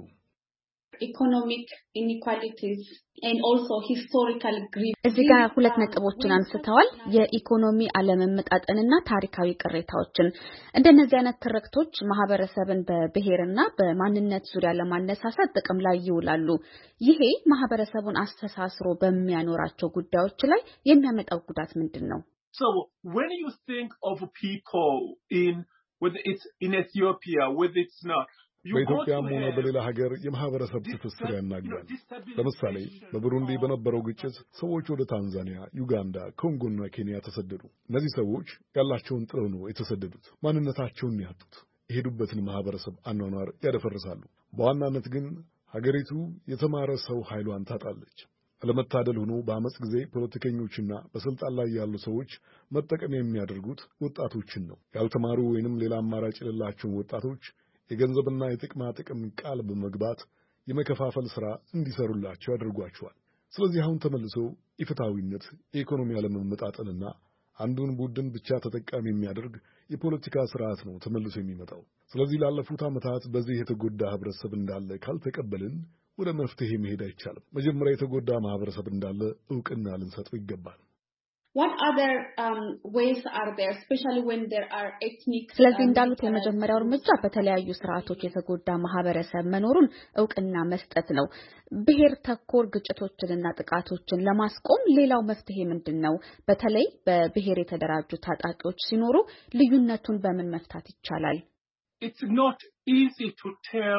K: economic inequalities and also historical grief እዚህ ጋር ሁለት ነጥቦችን አንስተዋል። የኢኮኖሚ አለመመጣጠንና ታሪካዊ ቅሬታዎችን። እንደነዚህ አይነት ትርክቶች ማህበረሰብን በብሔርና በማንነት ዙሪያ ለማነሳሳት ጥቅም ላይ ይውላሉ። ይሄ ማህበረሰቡን አስተሳስሮ በሚያኖራቸው ጉዳዮች ላይ የሚያመጣው ጉዳት ምንድነው?
W: So when you think of people whether it's in Ethiopia whether it's not
X: በኢትዮጵያም ሆነ በሌላ ሀገር የማህበረሰብ ትስስር ያናጋል። ለምሳሌ በቡሩንዲ በነበረው ግጭት ሰዎች ወደ ታንዛኒያ፣ ዩጋንዳ፣ ኮንጎና ኬንያ ተሰደዱ። እነዚህ ሰዎች ያላቸውን ጥለው ነው የተሰደዱት። ማንነታቸውን ያጡት፣ የሄዱበትን ማህበረሰብ አኗኗር ያደፈርሳሉ። በዋናነት ግን ሀገሪቱ የተማረ ሰው ኃይሏን ታጣለች። ለመታደል ሆኖ በአመጽ ጊዜ ፖለቲከኞችና በስልጣን ላይ ያሉ ሰዎች መጠቀም የሚያደርጉት ወጣቶችን ነው። ያልተማሩ ወይንም ሌላ አማራጭ የሌላቸውን ወጣቶች የገንዘብና የጥቅማ ጥቅም ቃል በመግባት የመከፋፈል ሥራ እንዲሰሩላቸው ያደርጓቸዋል። ስለዚህ አሁን ተመልሶ ኢፍትሐዊነት፣ የኢኮኖሚ አለመመጣጠንና አንዱን ቡድን ብቻ ተጠቃሚ የሚያደርግ የፖለቲካ ስርዓት ነው ተመልሶ የሚመጣው። ስለዚህ ላለፉት ዓመታት በዚህ የተጎዳ ህብረተሰብ እንዳለ ካልተቀበልን ወደ መፍትሄ መሄድ አይቻልም። መጀመሪያ የተጎዳ ማህበረሰብ እንዳለ ዕውቅና ልንሰጠው ይገባል።
K: What other ways are there, especially when there are ethnic? ስለዚህ እንዳሉት የመጀመሪያው እርምጃ በተለያዩ ስርዓቶች የተጎዳ ማህበረሰብ መኖሩን ዕውቅና መስጠት ነው። ብሔር ተኮር ግጭቶችንና ጥቃቶችን ለማስቆም ሌላው መፍትሄ ምንድነው? በተለይ በብሔር የተደራጁ ታጣቂዎች ሲኖሩ ልዩነቱን በምን መፍታት ይቻላል?
W: It's not easy to tell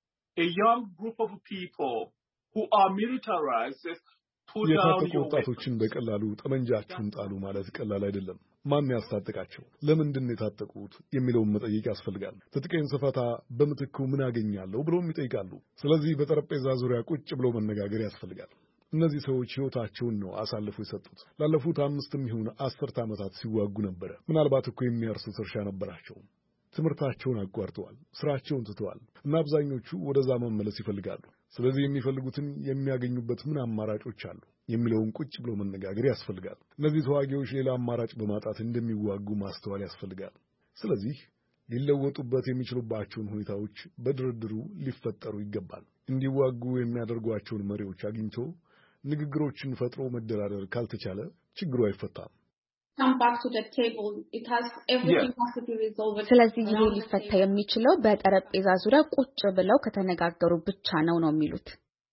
W: a young group of people who are militarized
X: የታጠቁ ወጣቶችን በቀላሉ ጠመንጃችሁን ጣሉ ማለት ቀላል አይደለም። ማን ያስታጠቃቸው? ለምንድን ነው የታጠቁት? የሚለውን መጠየቅ ያስፈልጋል። ትጥቄን ስፈታ በምትኩ ምን አገኛለሁ ብለውም ይጠይቃሉ። ስለዚህ በጠረጴዛ ዙሪያ ቁጭ ብሎ መነጋገር ያስፈልጋል። እነዚህ ሰዎች ሕይወታቸውን ነው አሳልፈው የሰጡት። ላለፉት 5 ይሁን 10 ዓመታት ሲዋጉ ነበር። ምናልባት እኮ የሚያርሱት እርሻ ነበራቸው። ትምህርታቸውን አቋርጠዋል፣ ስራቸውን ትተዋል እና አብዛኞቹ ወደዛ መመለስ ይፈልጋሉ። ስለዚህ የሚፈልጉትን የሚያገኙበት ምን አማራጮች አሉ የሚለውን ቁጭ ብሎ መነጋገር ያስፈልጋል። እነዚህ ተዋጊዎች ሌላ አማራጭ በማጣት እንደሚዋጉ ማስተዋል ያስፈልጋል። ስለዚህ ሊለወጡበት የሚችሉባቸውን ሁኔታዎች በድርድሩ ሊፈጠሩ ይገባል። እንዲዋጉ የሚያደርጓቸውን መሪዎች አግኝቶ ንግግሮችን ፈጥሮ መደራደር ካልተቻለ ችግሩ አይፈታም።
K: Come back to the table. It has everything has to be resolved. ስለዚህ ይሄ ሊፈታ የሚችለው በጠረጴዛ ዙሪያ ቁጭ ብለው ከተነጋገሩ ብቻ ነው የሚሉት።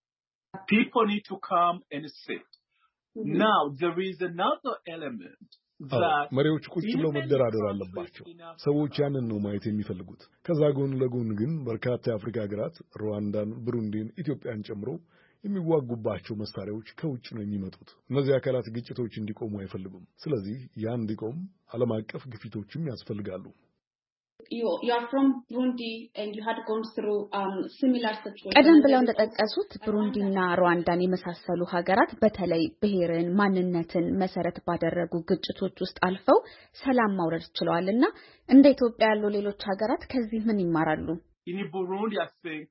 W: People need to come and sit. Now there is another element that
X: መሪዎች ቁጭ ብለው መደራደር አለባቸው። ሰዎች ያንን ነው ማየት የሚፈልጉት። ከዛ ጎን ለጎን ግን በርካታ የአፍሪካ ሀገራት ሩዋንዳን፣ ብሩንዲን፣ ኢትዮጵያን ጨምሮ የሚዋጉባቸው መሳሪያዎች ከውጭ ነው የሚመጡት። እነዚህ አካላት ግጭቶች እንዲቆሙ አይፈልጉም። ስለዚህ ያ እንዲቆም ዓለም አቀፍ ግፊቶችም ያስፈልጋሉ።
K: You are from Burundi and you had gone through similar situations.
B: ቀደም ብለው እንደጠቀሱት ብሩንዲና ሩዋንዳን የመሳሰሉ ሀገራት በተለይ ብሔርን፣ ማንነትን መሰረት ባደረጉ ግጭቶች ውስጥ አልፈው ሰላም ማውረድ ችለዋልና እንደ ኢትዮጵያ ያሉ ሌሎች ሀገራት ከዚህ ምን ይማራሉ?
W: In Burundi, I think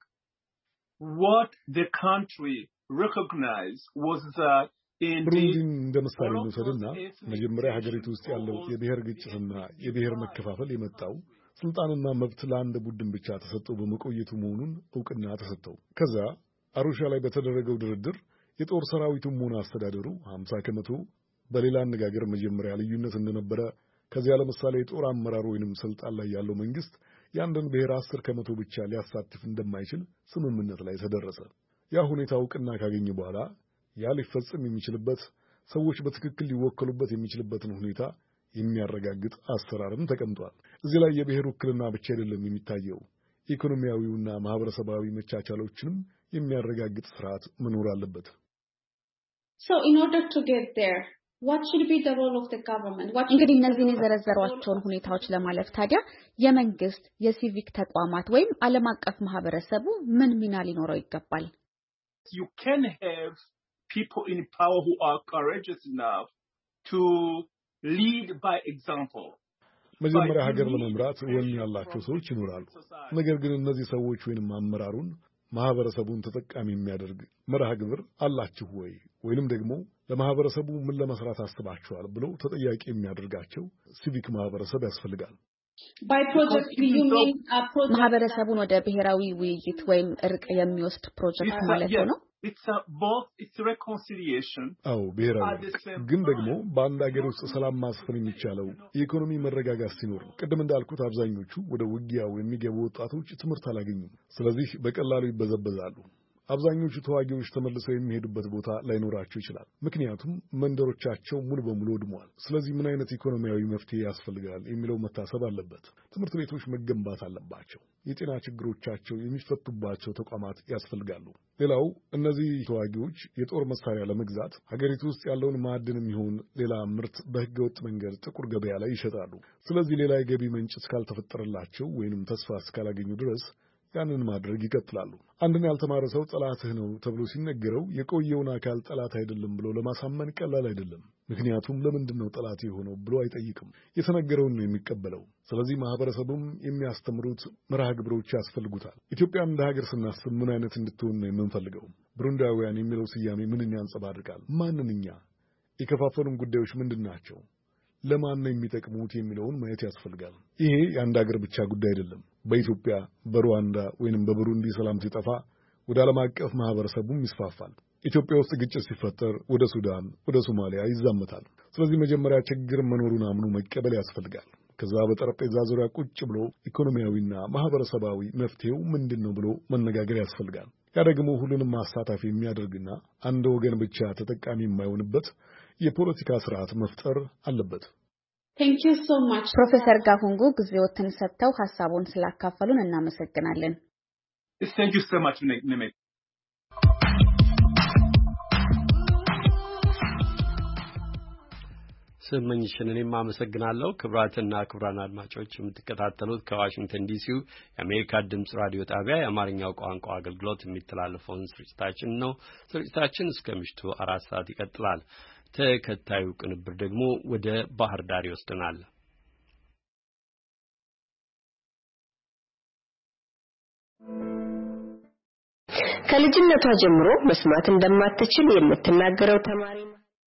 W: what the country recognized was that
X: ብሩንዲን እንደ ምሳሌ እንውሰድና መጀመሪያ ሀገሪቱ ውስጥ ያለው የብሔር ግጭትና የብሔር መከፋፈል የመጣው ስልጣንና መብት ለአንድ ቡድን ብቻ ተሰጥቶ በመቆየቱ መሆኑን ዕውቅና ተሰጠው። ከዛ አሩሻ ላይ በተደረገው ድርድር የጦር ሰራዊቱም ሆነ አስተዳደሩ 50% በሌላ አነጋገር መጀመሪያ ልዩነት እንደነበረ፣ ከዚያ ለምሳሌ የጦር አመራር ወይንም ስልጣን ላይ ያለው መንግስት የአንድን ብሔር 10% ብቻ ሊያሳትፍ እንደማይችል ስምምነት ላይ ተደረሰ። ያ ሁኔታ ዕውቅና ካገኘ በኋላ ያ ሊፈጸም የሚችልበት ሰዎች በትክክል ሊወከሉበት የሚችልበትን ሁኔታ የሚያረጋግጥ አሰራርም ተቀምጧል። እዚህ ላይ የብሔር ውክልና ብቻ አይደለም የሚታየው፣ ኢኮኖሚያዊውና ማህበረሰባዊ መቻቻሎችንም የሚያረጋግጥ ስርዓት መኖር አለበት።
K: So in order to get there,
B: What should be the role of the government? እንግዲህ እነዚህን የዘረዘሯቸውን ሁኔታዎች ለማለፍ ታዲያ የመንግስት የሲቪክ ተቋማት ወይም ዓለም አቀፍ ማህበረሰቡ ምን ሚና ሊኖረው ይገባል?
W: You can have people in power who are courageous enough to lead by example.
X: መጀመሪያ ሀገር ለመምራት ወኔ ያላቸው ሰዎች ይኖራሉ። ነገር ግን እነዚህ ሰዎች ወይንም አመራሩን ማህበረሰቡን ተጠቃሚ የሚያደርግ መርሃ ግብር አላችሁ ወይ ወይንም ደግሞ ለማህበረሰቡ ምን ለመስራት አስባችኋል ብለው ተጠያቂ የሚያደርጋቸው ሲቪክ ማህበረሰብ ያስፈልጋል።
B: by project you mean ማህበረሰቡን ወደ ብሔራዊ ውይይት ወይም እርቅ የሚወስድ ፕሮጀክት ማለት ነው?
W: It's reconciliation.
X: አዎ ብሔራዊ ግን ደግሞ በአንድ ሀገር ውስጥ ሰላም ማስፈን የሚቻለው የኢኮኖሚ መረጋጋት ሲኖር ነው። ቅድም እንዳልኩት አብዛኞቹ ወደ ውጊያው የሚገቡ ወጣቶች ትምህርት አላገኙም። ስለዚህ በቀላሉ ይበዘበዛሉ። አብዛኞቹ ተዋጊዎች ተመልሰው የሚሄዱበት ቦታ ላይኖራቸው ይችላል። ምክንያቱም መንደሮቻቸው ሙሉ በሙሉ ወድመዋል። ስለዚህ ምን አይነት ኢኮኖሚያዊ መፍትሄ ያስፈልጋል የሚለው መታሰብ አለበት። ትምህርት ቤቶች መገንባት አለባቸው። የጤና ችግሮቻቸው የሚፈቱባቸው ተቋማት ያስፈልጋሉ። ሌላው እነዚህ ተዋጊዎች የጦር መሳሪያ ለመግዛት ሀገሪቱ ውስጥ ያለውን ማዕድንም ይሁን ሌላ ምርት በህገወጥ መንገድ ጥቁር ገበያ ላይ ይሸጣሉ። ስለዚህ ሌላ የገቢ ምንጭ እስካልተፈጠረላቸው ወይንም ተስፋ እስካላገኙ ድረስ ያንን ማድረግ ይቀጥላሉ። አንድን ያልተማረ ሰው ጠላትህ ነው ተብሎ ሲነገረው የቆየውን አካል ጠላት አይደለም ብሎ ለማሳመን ቀላል አይደለም። ምክንያቱም ለምንድን ነው ጠላት የሆነው ብሎ አይጠይቅም። የተነገረውን ነው የሚቀበለው። ስለዚህ ማህበረሰቡም የሚያስተምሩት መርሃ ግብሮች ያስፈልጉታል። ኢትዮጵያን እንደ ሀገር ስናስብ ምን አይነት እንድትሆን ነው የምንፈልገው? ብሩንዳውያን የሚለው ስያሜ ምንን ያንጸባርቃል? ማንን እኛ? የከፋፈሉን ጉዳዮች ምንድን ናቸው? ለማን ነው የሚጠቅሙት የሚለውን ማየት ያስፈልጋል። ይሄ የአንድ ሀገር ብቻ ጉዳይ አይደለም። በኢትዮጵያ፣ በሩዋንዳ ወይንም በብሩንዲ ሰላም ሲጠፋ ወደ ዓለም አቀፍ ማህበረሰቡም ይስፋፋል። ኢትዮጵያ ውስጥ ግጭት ሲፈጠር ወደ ሱዳን፣ ወደ ሶማሊያ ይዛመታል። ስለዚህ መጀመሪያ ችግር መኖሩን አምኖ መቀበል ያስፈልጋል። ከዛ በጠረጴዛ ዙሪያ ቁጭ ብሎ ኢኮኖሚያዊና ማህበረሰባዊ መፍትሄው ምንድነው ብሎ መነጋገር ያስፈልጋል። ያ ደግሞ ሁሉንም አሳታፊ የሚያደርግና አንድ ወገን ብቻ ተጠቃሚ የማይሆንበት የፖለቲካ ስርዓት መፍጠር አለበት።
B: Thank you so much. ፕሮፌሰር ጋሁንጉ ጊዜዎትን ሰጥተው ሐሳቡን ስላካፈሉን እናመሰግናለን።
W: Thank you so much, Neme.
A: ስመኝሽን እኔም አመሰግናለሁ። ክቡራትና ክቡራን አድማጮች የምትከታተሉት ከዋሽንግተን ዲሲው የአሜሪካ ድምጽ ራዲዮ ጣቢያ የአማርኛው ቋንቋ አገልግሎት የሚተላለፈውን ስርጭታችን ነው። ስርጭታችን እስከ ምሽቱ 4 ሰዓት ይቀጥላል። ተከታዩ ቅንብር ደግሞ ወደ ባህር ዳር ይወስደናል።
O: ከልጅነቷ ጀምሮ መስማት እንደማትችል የምትናገረው ተማሪ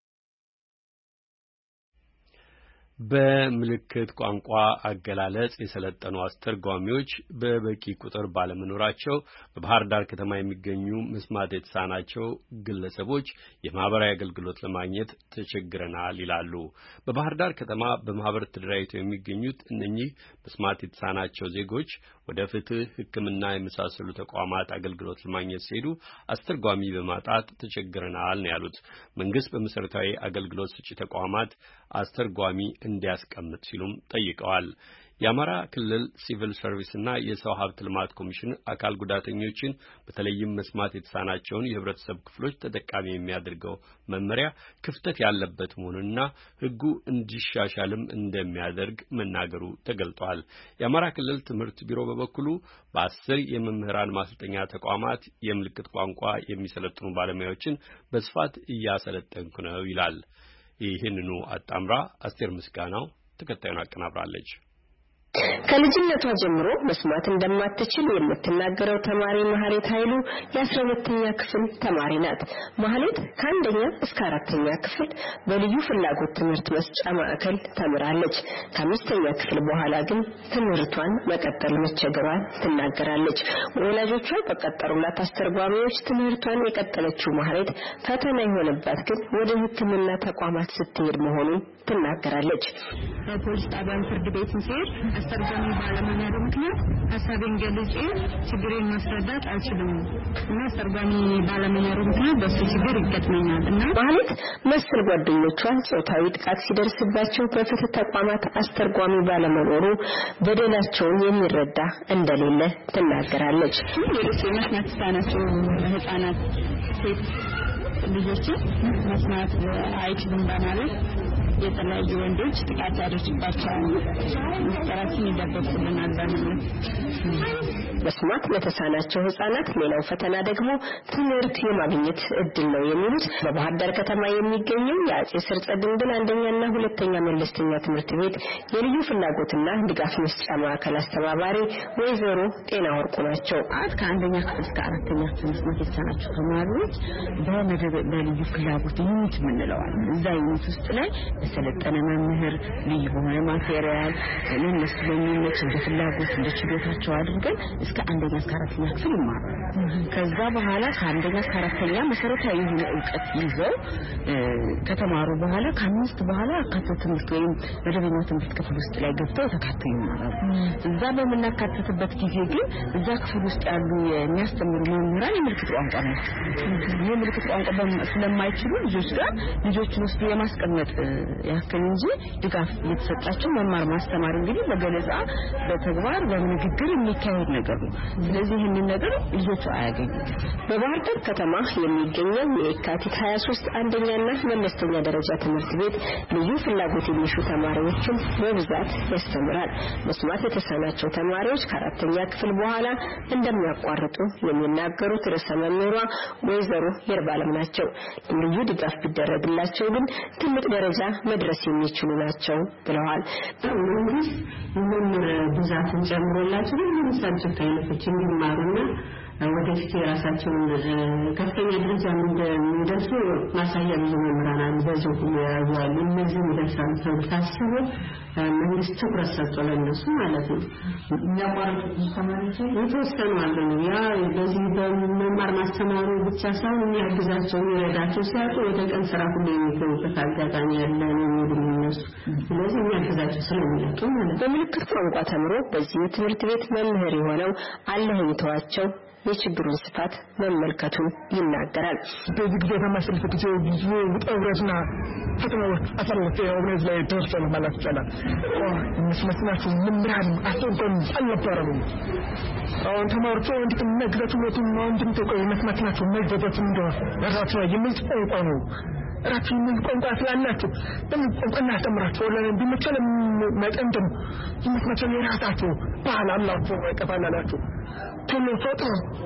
A: በምልክት ቋንቋ አገላለጽ የሰለጠኑ አስተርጓሚዎች በበቂ ቁጥር ባለመኖራቸው በባህር ዳር ከተማ የሚገኙ መስማት የተሳናቸው ግለሰቦች የማህበራዊ አገልግሎት ለማግኘት ተቸግረናል ይላሉ። በባህር ዳር ከተማ በማህበር ተደራጅተው የሚገኙት እነኚህ መስማት የተሳናቸው ዜጎች ወደ ፍትህ፣ ሕክምና የመሳሰሉ ተቋማት አገልግሎት ለማግኘት ሲሄዱ አስተርጓሚ በማጣት ተቸግረናል ነው ያሉት። መንግስት በመሰረታዊ አገልግሎት ሰጪ ተቋማት አስተርጓሚ እንዲያስቀምጥ ሲሉም ጠይቀዋል። የአማራ ክልል ሲቪል ሰርቪስና የሰው ሀብት ልማት ኮሚሽን አካል ጉዳተኞችን በተለይም መስማት የተሳናቸውን የህብረተሰብ ክፍሎች ተጠቃሚ የሚያደርገው መመሪያ ክፍተት ያለበት መሆኑንና ሕጉ እንዲሻሻልም እንደሚያደርግ መናገሩ ተገልጧል። የአማራ ክልል ትምህርት ቢሮ በበኩሉ በ10 የመምህራን ማሰልጠኛ ተቋማት የምልክት ቋንቋ የሚሰለጥኑ ባለሙያዎችን በስፋት እያሰለጠንኩ ነው ይላል። ይህንኑ አጣምራ አስቴር ምስጋናው ተከታዩን አቀናብራለች።
O: ከልጅነቷ ጀምሮ መስማት እንደማትችል የምትናገረው ተማሪ ማህሌት ኃይሉ የ12ኛ ክፍል ተማሪ ናት። ማህሌት ከአንደኛ እስከ 4ኛ ክፍል በልዩ ፍላጎት ትምህርት መስጫ ማዕከል ተምራለች። ከ5ኛ ክፍል በኋላ ግን ትምህርቷን መቀጠል መቸገሯን ትናገራለች። ወላጆቿ በቀጠሩላት አስተርጓሚዎች ትምህርቷን የቀጠለችው ማህሌት ፈተና የሆነባት ግን ወደ ሕክምና ተቋማት ስትሄድ መሆኑን ትናገራለች።
E: ፖሊስ ጣቢያን ፍርድ ቤት ሲሄድ አስተርጓሚ ባለመኖሩ ምክንያት ሀሳቤን ገልጬ ችግሬን ማስረዳት አልችልም እና አስተርጓሚ ባለመኖሩ ምክንያት በሱ ችግር ይገጥመኛል እና
O: ማለት መሰል ጓደኞቿ ጾታዊ ጥቃት ሲደርስባቸው በፍትህ ተቋማት አስተርጓሚ ባለመኖሩ በደላቸውን የሚረዳ እንደሌለ ትናገራለች።
E: ሌሎች መስማት የተሳናቸው ህጻናት ልጆችን መስማት አይችሉም በማለት የተለያዩ ወንዶች ጥቃት ያደርሱባቸዋል። ምስጢራችን ይደበቁልናል በማለት
O: መስማት ለተሳናቸው ህጻናት ሌላው ፈተና ደግሞ ትምህርት የማግኘት እድል ነው የሚሉት በባህር ዳር ከተማ የሚገኘው የአጼ ሰርጸ ድንግል አንደኛና ሁለተኛ መለስተኛ ትምህርት ቤት የልዩ ፍላጎትና ድጋፍ መስጫ ማዕከል አስተባባሪ ወይዘሮ ጤና ወርቁ ናቸው።
F: ከአንደኛ ክፍል እስከ አራተኛ ክፍል መስማት የተሳናቸው ተማሪዎች በልዩ ፍላጎት ዩኒት ምንለዋል። እዛ ዩኒት ውስጥ ላይ በሰለጠነ መምህር ልዩ በሆነ ማቴሪያል ለነሱ በሚመች እንደ ፍላጎት እንደ ችሎታቸው አድርገን እስከ አንደኛ እስከ አራተኛ ክፍል ይማራሉ። ከዛ በኋላ ከአንደኛ እስከ አራተኛ መሰረታዊ የሆነ ዕውቀት ይዘው ከተማሩ በኋላ ከአምስት በኋላ አካቶ ትምህርት ወይም መደበኛ ትምህርት ክፍል ውስጥ ላይ ገብተው ተካተው ይማራሉ። እዛ በመናካተትበት ጊዜ ግን እዛ ክፍል ውስጥ ያሉ የሚያስተምሩ መምህራን የምልክት ቋንቋ ናቸው። የምልክት ቋንቋ ስለማይችሉ ልጆች ጋር ልጆችን ውስጥ የማስቀመጥ ያክል እንጂ ድጋፍ እየተሰጣቸው መማር ማስተማር እንግዲህ በገለጻ በተግባር በንግግር የሚካሄድ ነገር ነው። ስለዚህ ይህንን ነገር ልጆቹ አያገኙም።
O: በባህር ዳር ከተማ የሚገኘው የካቲት 23 አንደኛና መለስተኛ ደረጃ ትምህርት ቤት ልዩ ፍላጎት የሚሹ ተማሪዎችን በብዛት ያስተምራል። መስማት የተሳናቸው ተማሪዎች ከአራተኛ ክፍል በኋላ እንደሚያቋርጡ የሚናገሩት ርዕሰ መምህሯ ወይዘሮ ይርባለም ናቸው። ልዩ ድጋፍ ቢደረግላቸው ግን ትልቅ ደረጃ መድረስ የሚችሉ ናቸው ብለዋል።
G: መንግስት መምህር ብዛትን ጨምሮላቸው ሁሉም ሰብጀክት አይነቶች እንዲማሩና ወደፊት የራሳቸውን ከፍተኛ ደረጃ እንደሚደርሱ ማሳያ ብዙ መምህራን አሉ። በዚህ ሁሉ ያሉ እነዚህ ይደርሳሉ ተብሎ ታስቦ መንግስት ትኩረት ሰጥቶ ለነሱ ማለት ነው የሚያቋርጡ ተማሪዎች የተወሰኑ አሉ። ያ በዚህ በመማር ማስተማሩ ብቻ ሳይሆን የሚያግዛቸው የሚረዳቸው ሲያጡ ወደ ቀን ስራ ሁሉ የሚገቡበት አጋጣሚ ያለ ነው የሚሉት። ስለዚህ የሚያግዛቸው ስለሚያጡ ማለት ነው።
O: በምልክት ቋንቋ ተምሮ በዚህ ትምህርት ቤት መምህር የሆነው አለህይተዋቸው የችግሩን ስፋት መመልከቱን ይናገራል።
C: በዚህ ጊዜ ተማስልፈት ብዙ ውጣውረድና ፈተናዎች አሳልፈ ወደዚህ ላይ ደርሰን ማለት ይቻላል። መስማት መምህራን አስተውቆን አልነበረም። አሁን ተማሪዎች እንዴት መግዛቱ ነው እንደምትቆይ መስማት መግዛቱ እንደሆነ ራሳቸው የሚጠይቁ ነው። ራሳቸው ቋንቋ ስላላቸው ቋንቋ እናስተምራቸው ለምን ቢመቸል መጠን ደግሞ መስማት የራሳቸው ባህል አላቸው አይቀባላላቸው ቶሎ ፈጥሮ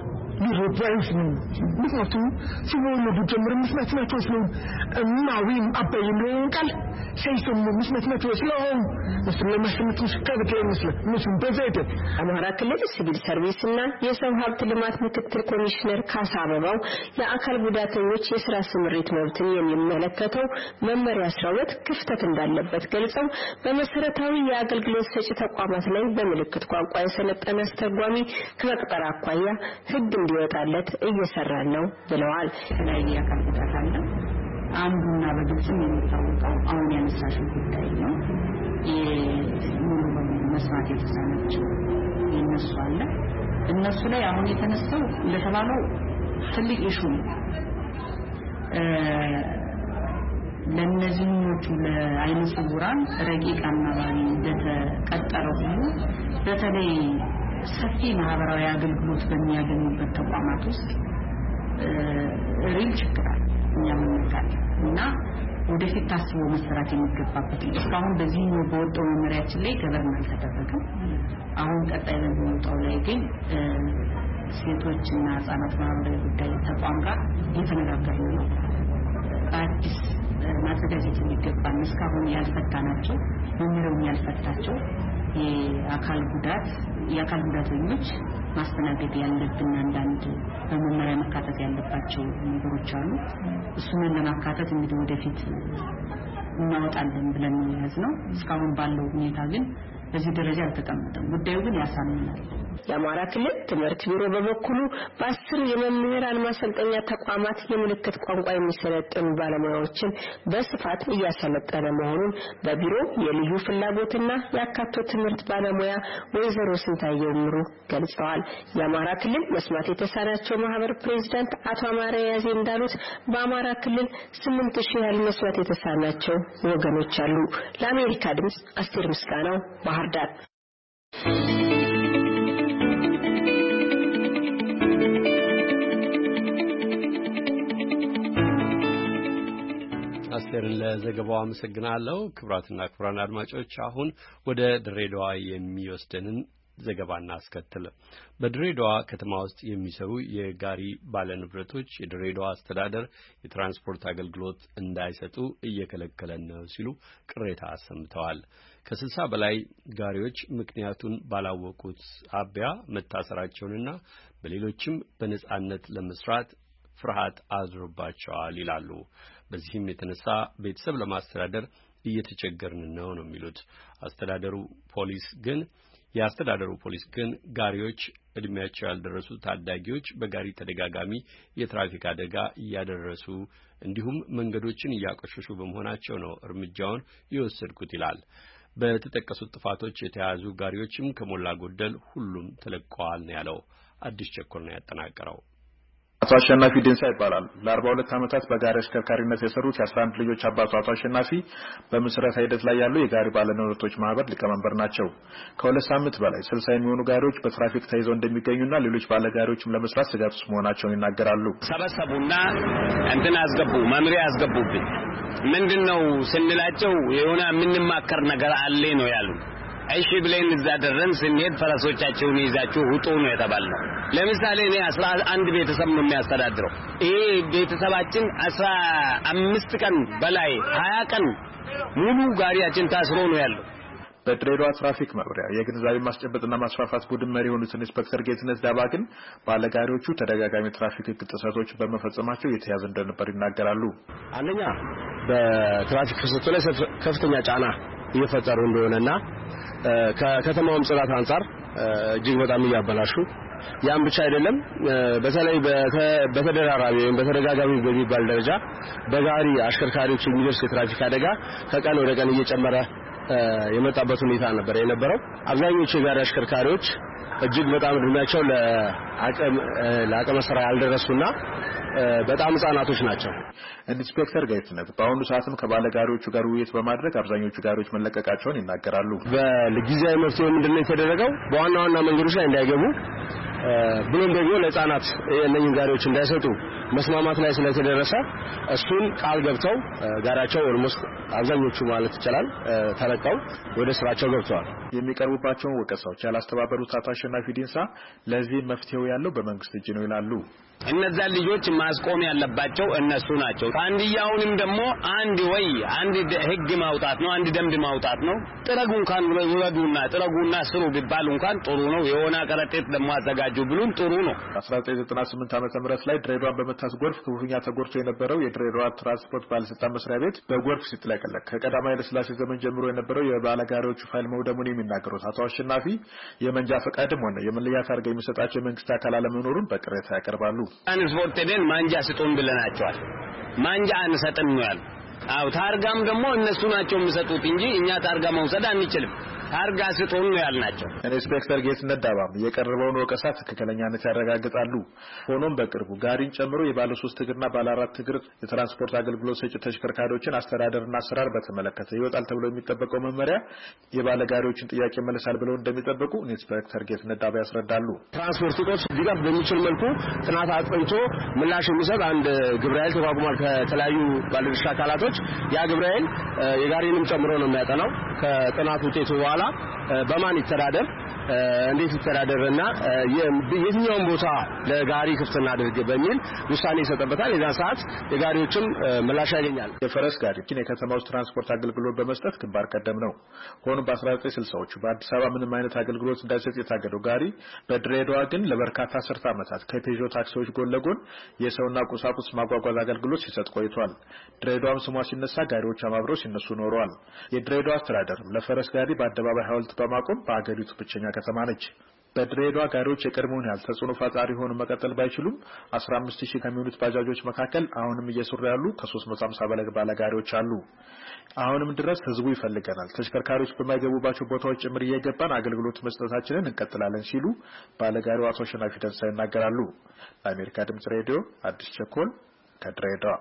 C: ሊረዳይስ ነው። ምክንያቱም ሲወለዱ ጀምሮ መስማታቸው ስለሆነ እናዊም አባይ ነው ቃል ሰይሰሙ መስማታቸው ስለሆነ መስማታቸው ከበደ መስሉ በዘደ
O: አማራ ክልል ሲቪል ሰርቪስና የሰው ሀብት ልማት ምክትል ኮሚሽነር ካሳ አበባው የአካል ጉዳተኞች የሥራ ስምሪት መብትን የሚመለከተው መመሪያ 12 ክፍተት እንዳለበት ገልጸው በመሰረታዊ የአገልግሎት ሰጪ ተቋማት ላይ በምልክት ቋንቋ የሰለጠነ አስተርጓሚ ከመቅጠር አኳያ ህግ እንዲወጣለት እየሰራን ነው ብለዋል።
F: ላይ የአካል ጉዳት አለ አንዱና በግልጽ የሚታወቀው አሁን ያነሳሽው ጉዳይ ነው። ሙሉ በሙሉ መስማት የተሳናቸው የነሱ አለ። እነሱ ላይ አሁን የተነሳው ለተባለው ትልቅ ኢሹ ነው። ለነዚህኞቹ ለአይነ ስውራን ረቂቅ አናባቢ እንደተቀጠረው ሁሉ በተለይ ሰፊ ማህበራዊ አገልግሎት በሚያገኙበት ተቋማት ውስጥ ሪል ችግር አለ። እኛ ምንካለን እና ወደፊት ታስቦ መሰራት የሚገባበት እስካሁን በዚህ ነው በወጣው መመሪያችን ላይ ገበርናል ተደረገው። አሁን ቀጣይ በሚወጣው ላይ ግን ሴቶችና ህጻናት ማህበራዊ ጉዳይ ተቋም ጋር እየተነጋገርን ነው። አዲስ ማዘጋጀት የሚገባን እስካሁን ያልፈታናቸው መመሪያውን ያልፈታቸው የአካል ጉዳተኞች ማስተናገድ ያለብን አንዳንድ በመመሪያ መካተት ያለባቸው ነገሮች አሉ። እሱን ለማካተት እንግዲህ ወደፊት እናወጣለን ብለን ያዝነው። እስካሁን ባለው ሁኔታ ግን በዚህ ደረጃ አልተቀመጠም። ጉዳዩ ግን ያሳምናል።
O: የአማራ ክልል ትምህርት ቢሮ በበኩሉ በ10 የመምህራን ማሰልጠኛ ተቋማት የምልክት ቋንቋ የሚሰለጥኑ ባለሙያዎችን በስፋት እያሰለጠነ መሆኑን በቢሮ የልዩ ፍላጎትና ያካቶ ትምህርት ባለሙያ ወይዘሮ ስንታየው ምሩ ገልጸዋል። የአማራ ክልል መስማት የተሳናቸው ማህበር ፕሬዝዳንት አቶ አማረ ያዜ እንዳሉት በአማራ ክልል 8000 ያህል መስማት የተሳናቸው ወገኖች አሉ። ለአሜሪካ ድምጽ አስቴር ምስጋናው ባህር ዳር።
A: አስቴርን ለዘገባው አመሰግናለሁ። ክቡራትና ክቡራን አድማጮች አሁን ወደ ድሬዳዋ የሚወስደንን ዘገባና አስከትል። በድሬዳዋ ከተማ ውስጥ የሚሰሩ የጋሪ ባለንብረቶች የድሬዳዋ አስተዳደር የትራንስፖርት አገልግሎት እንዳይሰጡ እየከለከለን ነው ሲሉ ቅሬታ አሰምተዋል። ከ60 በላይ ጋሪዎች ምክንያቱን ባላወቁት አቢያ መታሰራቸውንና በሌሎችም በነጻነት ለመስራት ፍርሃት አድሮባቸዋል ይላሉ። በዚህም የተነሳ ቤተሰብ ለማስተዳደር እየተቸገርን ነው የሚሉት የአስተዳደሩ ፖሊስ ግን ጋሪዎች እድሜያቸው ያልደረሱ ታዳጊዎች በጋሪ ተደጋጋሚ የትራፊክ አደጋ እያደረሱ እንዲሁም መንገዶችን እያቆሸሹ በመሆናቸው ነው እርምጃውን የወሰድኩት ይላል። በተጠቀሱት ጥፋቶች የተያዙ ጋሪዎችም ከሞላ ጎደል ሁሉም ተለቀዋል ነው ያለው። አዲስ ቸኮል ነው ያጠናቀረው።
H: አቶ አሸናፊ ዲንሳ ይባላል። ለ42 ዓመታት በጋሪ አሽከርካሪነት የሰሩት የ11 ልጆች አባቱ አቶ አሸናፊ በምስረታ ሂደት ላይ ያሉ የጋሪ ባለንብረቶች ማህበር ሊቀመንበር ናቸው። ከሁለት ሳምንት በላይ 60 የሚሆኑ ጋሪዎች በትራፊክ ተይዘው እንደሚገኙና ሌሎች ባለጋሪዎችም ለመስራት ስጋት ውስጥ መሆናቸውን ይናገራሉ።
I: ሰበሰቡና እንትን አስገቡ፣ መምሪያ አስገቡብን። ምንድነው ስንላቸው የሆነ የምንማከር ነገር አለ ነው ያሉ። እሺ ብለን እዛ ደረን ስንሄድ ፈረሶቻቸውን ይዛችሁ ውጡ ነው የተባልነው። ለምሳሌ እኔ 11 ቤተሰብ ነው የሚያስተዳድረው። ይሄ ቤተሰባችን 15 ቀን በላይ 20 ቀን ሙሉ ጋሪያችን ታስሮ ነው ያለው።
H: በድሬዳዋ ትራፊክ መምሪያ የግንዛቤ ማስጨበጥና ማስፋፋት ቡድን መሪ የሆኑት ኢንስፔክተር ጌትነት ዳባ ግን ባለጋሪዎቹ ተደጋጋሚ ትራፊክ ጥሰቶች በመፈጸማቸው የተያዘ እንደነበር ይናገራሉ።
J: አንደኛ በትራፊክ ፍሰቱ ላይ ከፍተኛ ጫና እየፈጠሩ እንደሆነና ከከተማውም ጽዳት አንፃር እጅግ በጣም እያበላሹ ያም ብቻ አይደለም በተለይ በተደራራቢ ወይም በተደጋጋሚ በሚባል ደረጃ በጋሪ አሽከርካሪዎች የሚደርስ የትራፊክ አደጋ ከቀን ወደ ቀን እየጨመረ የመጣበት ሁኔታ ነበር የነበረው። አብዛኞቹ የጋሪ አሽከርካሪዎች እጅግ በጣም እድሜያቸው ለአቅመ ሥራ ያልደረሱና በጣም ህጻናቶች ናቸው።
H: ኢንስፔክተር ጌትነት በአሁኑ ሰዓትም ከባለጋሪዎቹ ጋር ውይይት በማድረግ አብዛኞቹ ጋሪዎች መለቀቃቸውን ይናገራሉ።
J: በጊዜያዊ መፍትሄው ምንድነው የተደረገው? በዋና ዋና መንገዶች ላይ እንዳይገቡ ብሎም ደግሞ ለህፃናት እነኚህ ጋሪዎች እንዳይሰጡ መስማማት ላይ ስለተደረሰ እሱን ቃል ገብተው ጋራቸው ኦልሞስት አብዛኞቹ ማለት ይችላል ተለቀው ወደ ስራቸው ገብተዋል።
H: የሚቀርቡባቸውን ወቀሳዎች ያላስተባበሩት አቶ አሸናፊ ዲንሳ ለዚህ መፍትሄው ያለው በመንግስት እጅ ነው ይላሉ።
I: እነዛ ልጆች ማስቆም ያለባቸው እነሱ ናቸው። አንዲያውንም ደግሞ አንድ ህግ ማውጣት ነው፣ አንድ ደንብ ማውጣት ነው። ጥረጉ እንኳን ወረዱና ጥረጉና ስሩ ቢባል እንኳን ጥሩ ነው። የሆነ ቀረጤት ደግሞ አዘጋጁ ብሉን ጥሩ ነው።
H: 1998 ዓመተ ምህረት ላይ ድሬዳዋን በመታስ ጎርፍ ክፉኛ ተጎድቶ የነበረው የድሬዳዋ ትራንስፖርት ባለስልጣን መስሪያ ቤት በጎርፍ ሲጥለቀለቅ ከቀዳማዊ ኃይለ ሥላሴ ዘመን ጀምሮ የነበረው የባለጋሪዎቹ ፋይል መውደሙን የሚናገሩት አቶ አሸናፊ የመንጃ ፈቃድም ሆነ የመለያ ታርጋ የሚሰጣቸው የመንግስት አካል አለመኖሩን በቅሬታ ያቀርባሉ።
I: ትራንስፖርት ደን ማንጃ ስጡን ብለናቸዋል። ማንጃ አንሰጥም ነው ያሉ። ታርጋም ደግሞ እነሱ ናቸው የሚሰጡት እንጂ እኛ ታርጋ መውሰድ አንችልም። ታርጋ ስጡን ነው ያልናቸው።
H: ኢንስፔክተር ጌትነት ዳባም የቀረበውን ወቀሳ ትክክለኛነት ያረጋግጣሉ። ሆኖም በቅርቡ ጋሪን ጨምሮ የባለ 3 እግርና ባለ 4 እግር የትራንስፖርት አገልግሎት ሰጪ ተሽከርካሪዎችን አስተዳደርና አሰራር በተመለከተ ይወጣል ተብሎ የሚጠበቀው መመሪያ የባለ ጋሪዎችን ጥያቄ መልሳል ብለው እንደሚጠብቁ ኢንስፔክተር ጌትነት ዳባ ያስረዳሉ።
J: ትራንስፖርት ቁጥር ዲጋፍ በሚችል መልኩ ጥናት አጥንቶ ምላሽ የሚሰጥ አንድ ግብረ ኃይል ተቋቁሟል ከተለያዩ ባለድርሻ አካላቶች። ያ ግብረ ኃይል የጋሪንም ጨምሮ ነው የሚያጠናው። ከጥናት ውጤቱ በኋላ በማን ይተዳደር እንዴት ይተዳደርና የትኛውን ቦታ ለጋሪ ክፍት እናድርግ በሚል ውሳኔ ይሰጥበታል። የዛ ሰዓት የጋሪዎችም ምላሽ ያገኛል።
H: የፈረስ ጋሪ የከተማ ውስጥ ትራንስፖርት አገልግሎት በመስጠት ግንባር ቀደም ነው። ሆኖም በ1960ዎቹ በአዲስ አበባ ምንም አይነት አገልግሎት እንዳይሰጥ የታገደው ጋሪ በድሬዳዋ ግን ለበርካታ አስርተ ዓመታት ከፔዦ ታክሲዎች ጎን ለጎን የሰውና ቁሳቁስ ማጓጓዝ አገልግሎት ሲሰጥ ቆይቷል። ድሬዳዋም ስሟ ሲነሳ ጋሪዎች አብረው ሲነሱ ኖረዋል። የድሬዳዋ አስተዳደር ለፈረስ ጋሪ በአደባባይ ሐውልት በማቆም በአገሪቱ ብቸኛ ከተማ ነች። በድሬዳዋ ጋሪዎች የቀድሞውን ያህል ተጽዕኖ ፈጣሪ ሆኖ መቀጠል ባይችሉም 15000 ከሚሆኑት ባጃጆች መካከል አሁንም እየሰሩ ያሉ ከ350 በላይ ባለጋሪዎች አሉ። አሁንም ድረስ ህዝቡ ይፈልገናል፣ ተሽከርካሪዎች በማይገቡባቸው ቦታዎች ጭምር እየገባን አገልግሎት መስጠታችንን እንቀጥላለን ሲሉ ባለጋሪው አቶ አሸናፊ ደንሳ ይናገራሉ። ለአሜሪካ ድምጽ ሬዲዮ አዲስ ቸኮል ከድሬዳዋ።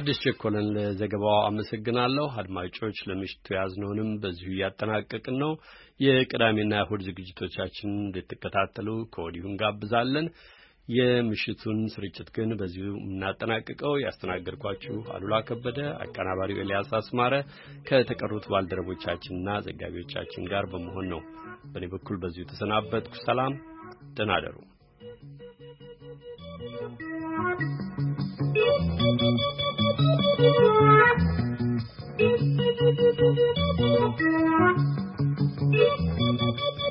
A: አዲስ ቸኮልን ለዘገባው አመሰግናለሁ። አድማጮች ለምሽቱ ያዝነውንም በዚሁ ያጠናቀቅን ነው። የቅዳሜና እሁድ ዝግጅቶቻችንን እንድትከታተሉ ከወዲሁ እንጋብዛለን። የምሽቱን ስርጭት ግን በዚሁ እናጠናቅቀው። ያስተናገድኳችሁ አሉላ ከበደ፣ አቀናባሪው ኤልያስ አስማረ ከተቀሩት ባልደረቦቻችንና ዘጋቢዎቻችን ጋር በመሆን ነው። በእኔ በኩል በዚሁ ተሰናበትኩ። ሰላም፣ ደህና እደሩ። Thank you.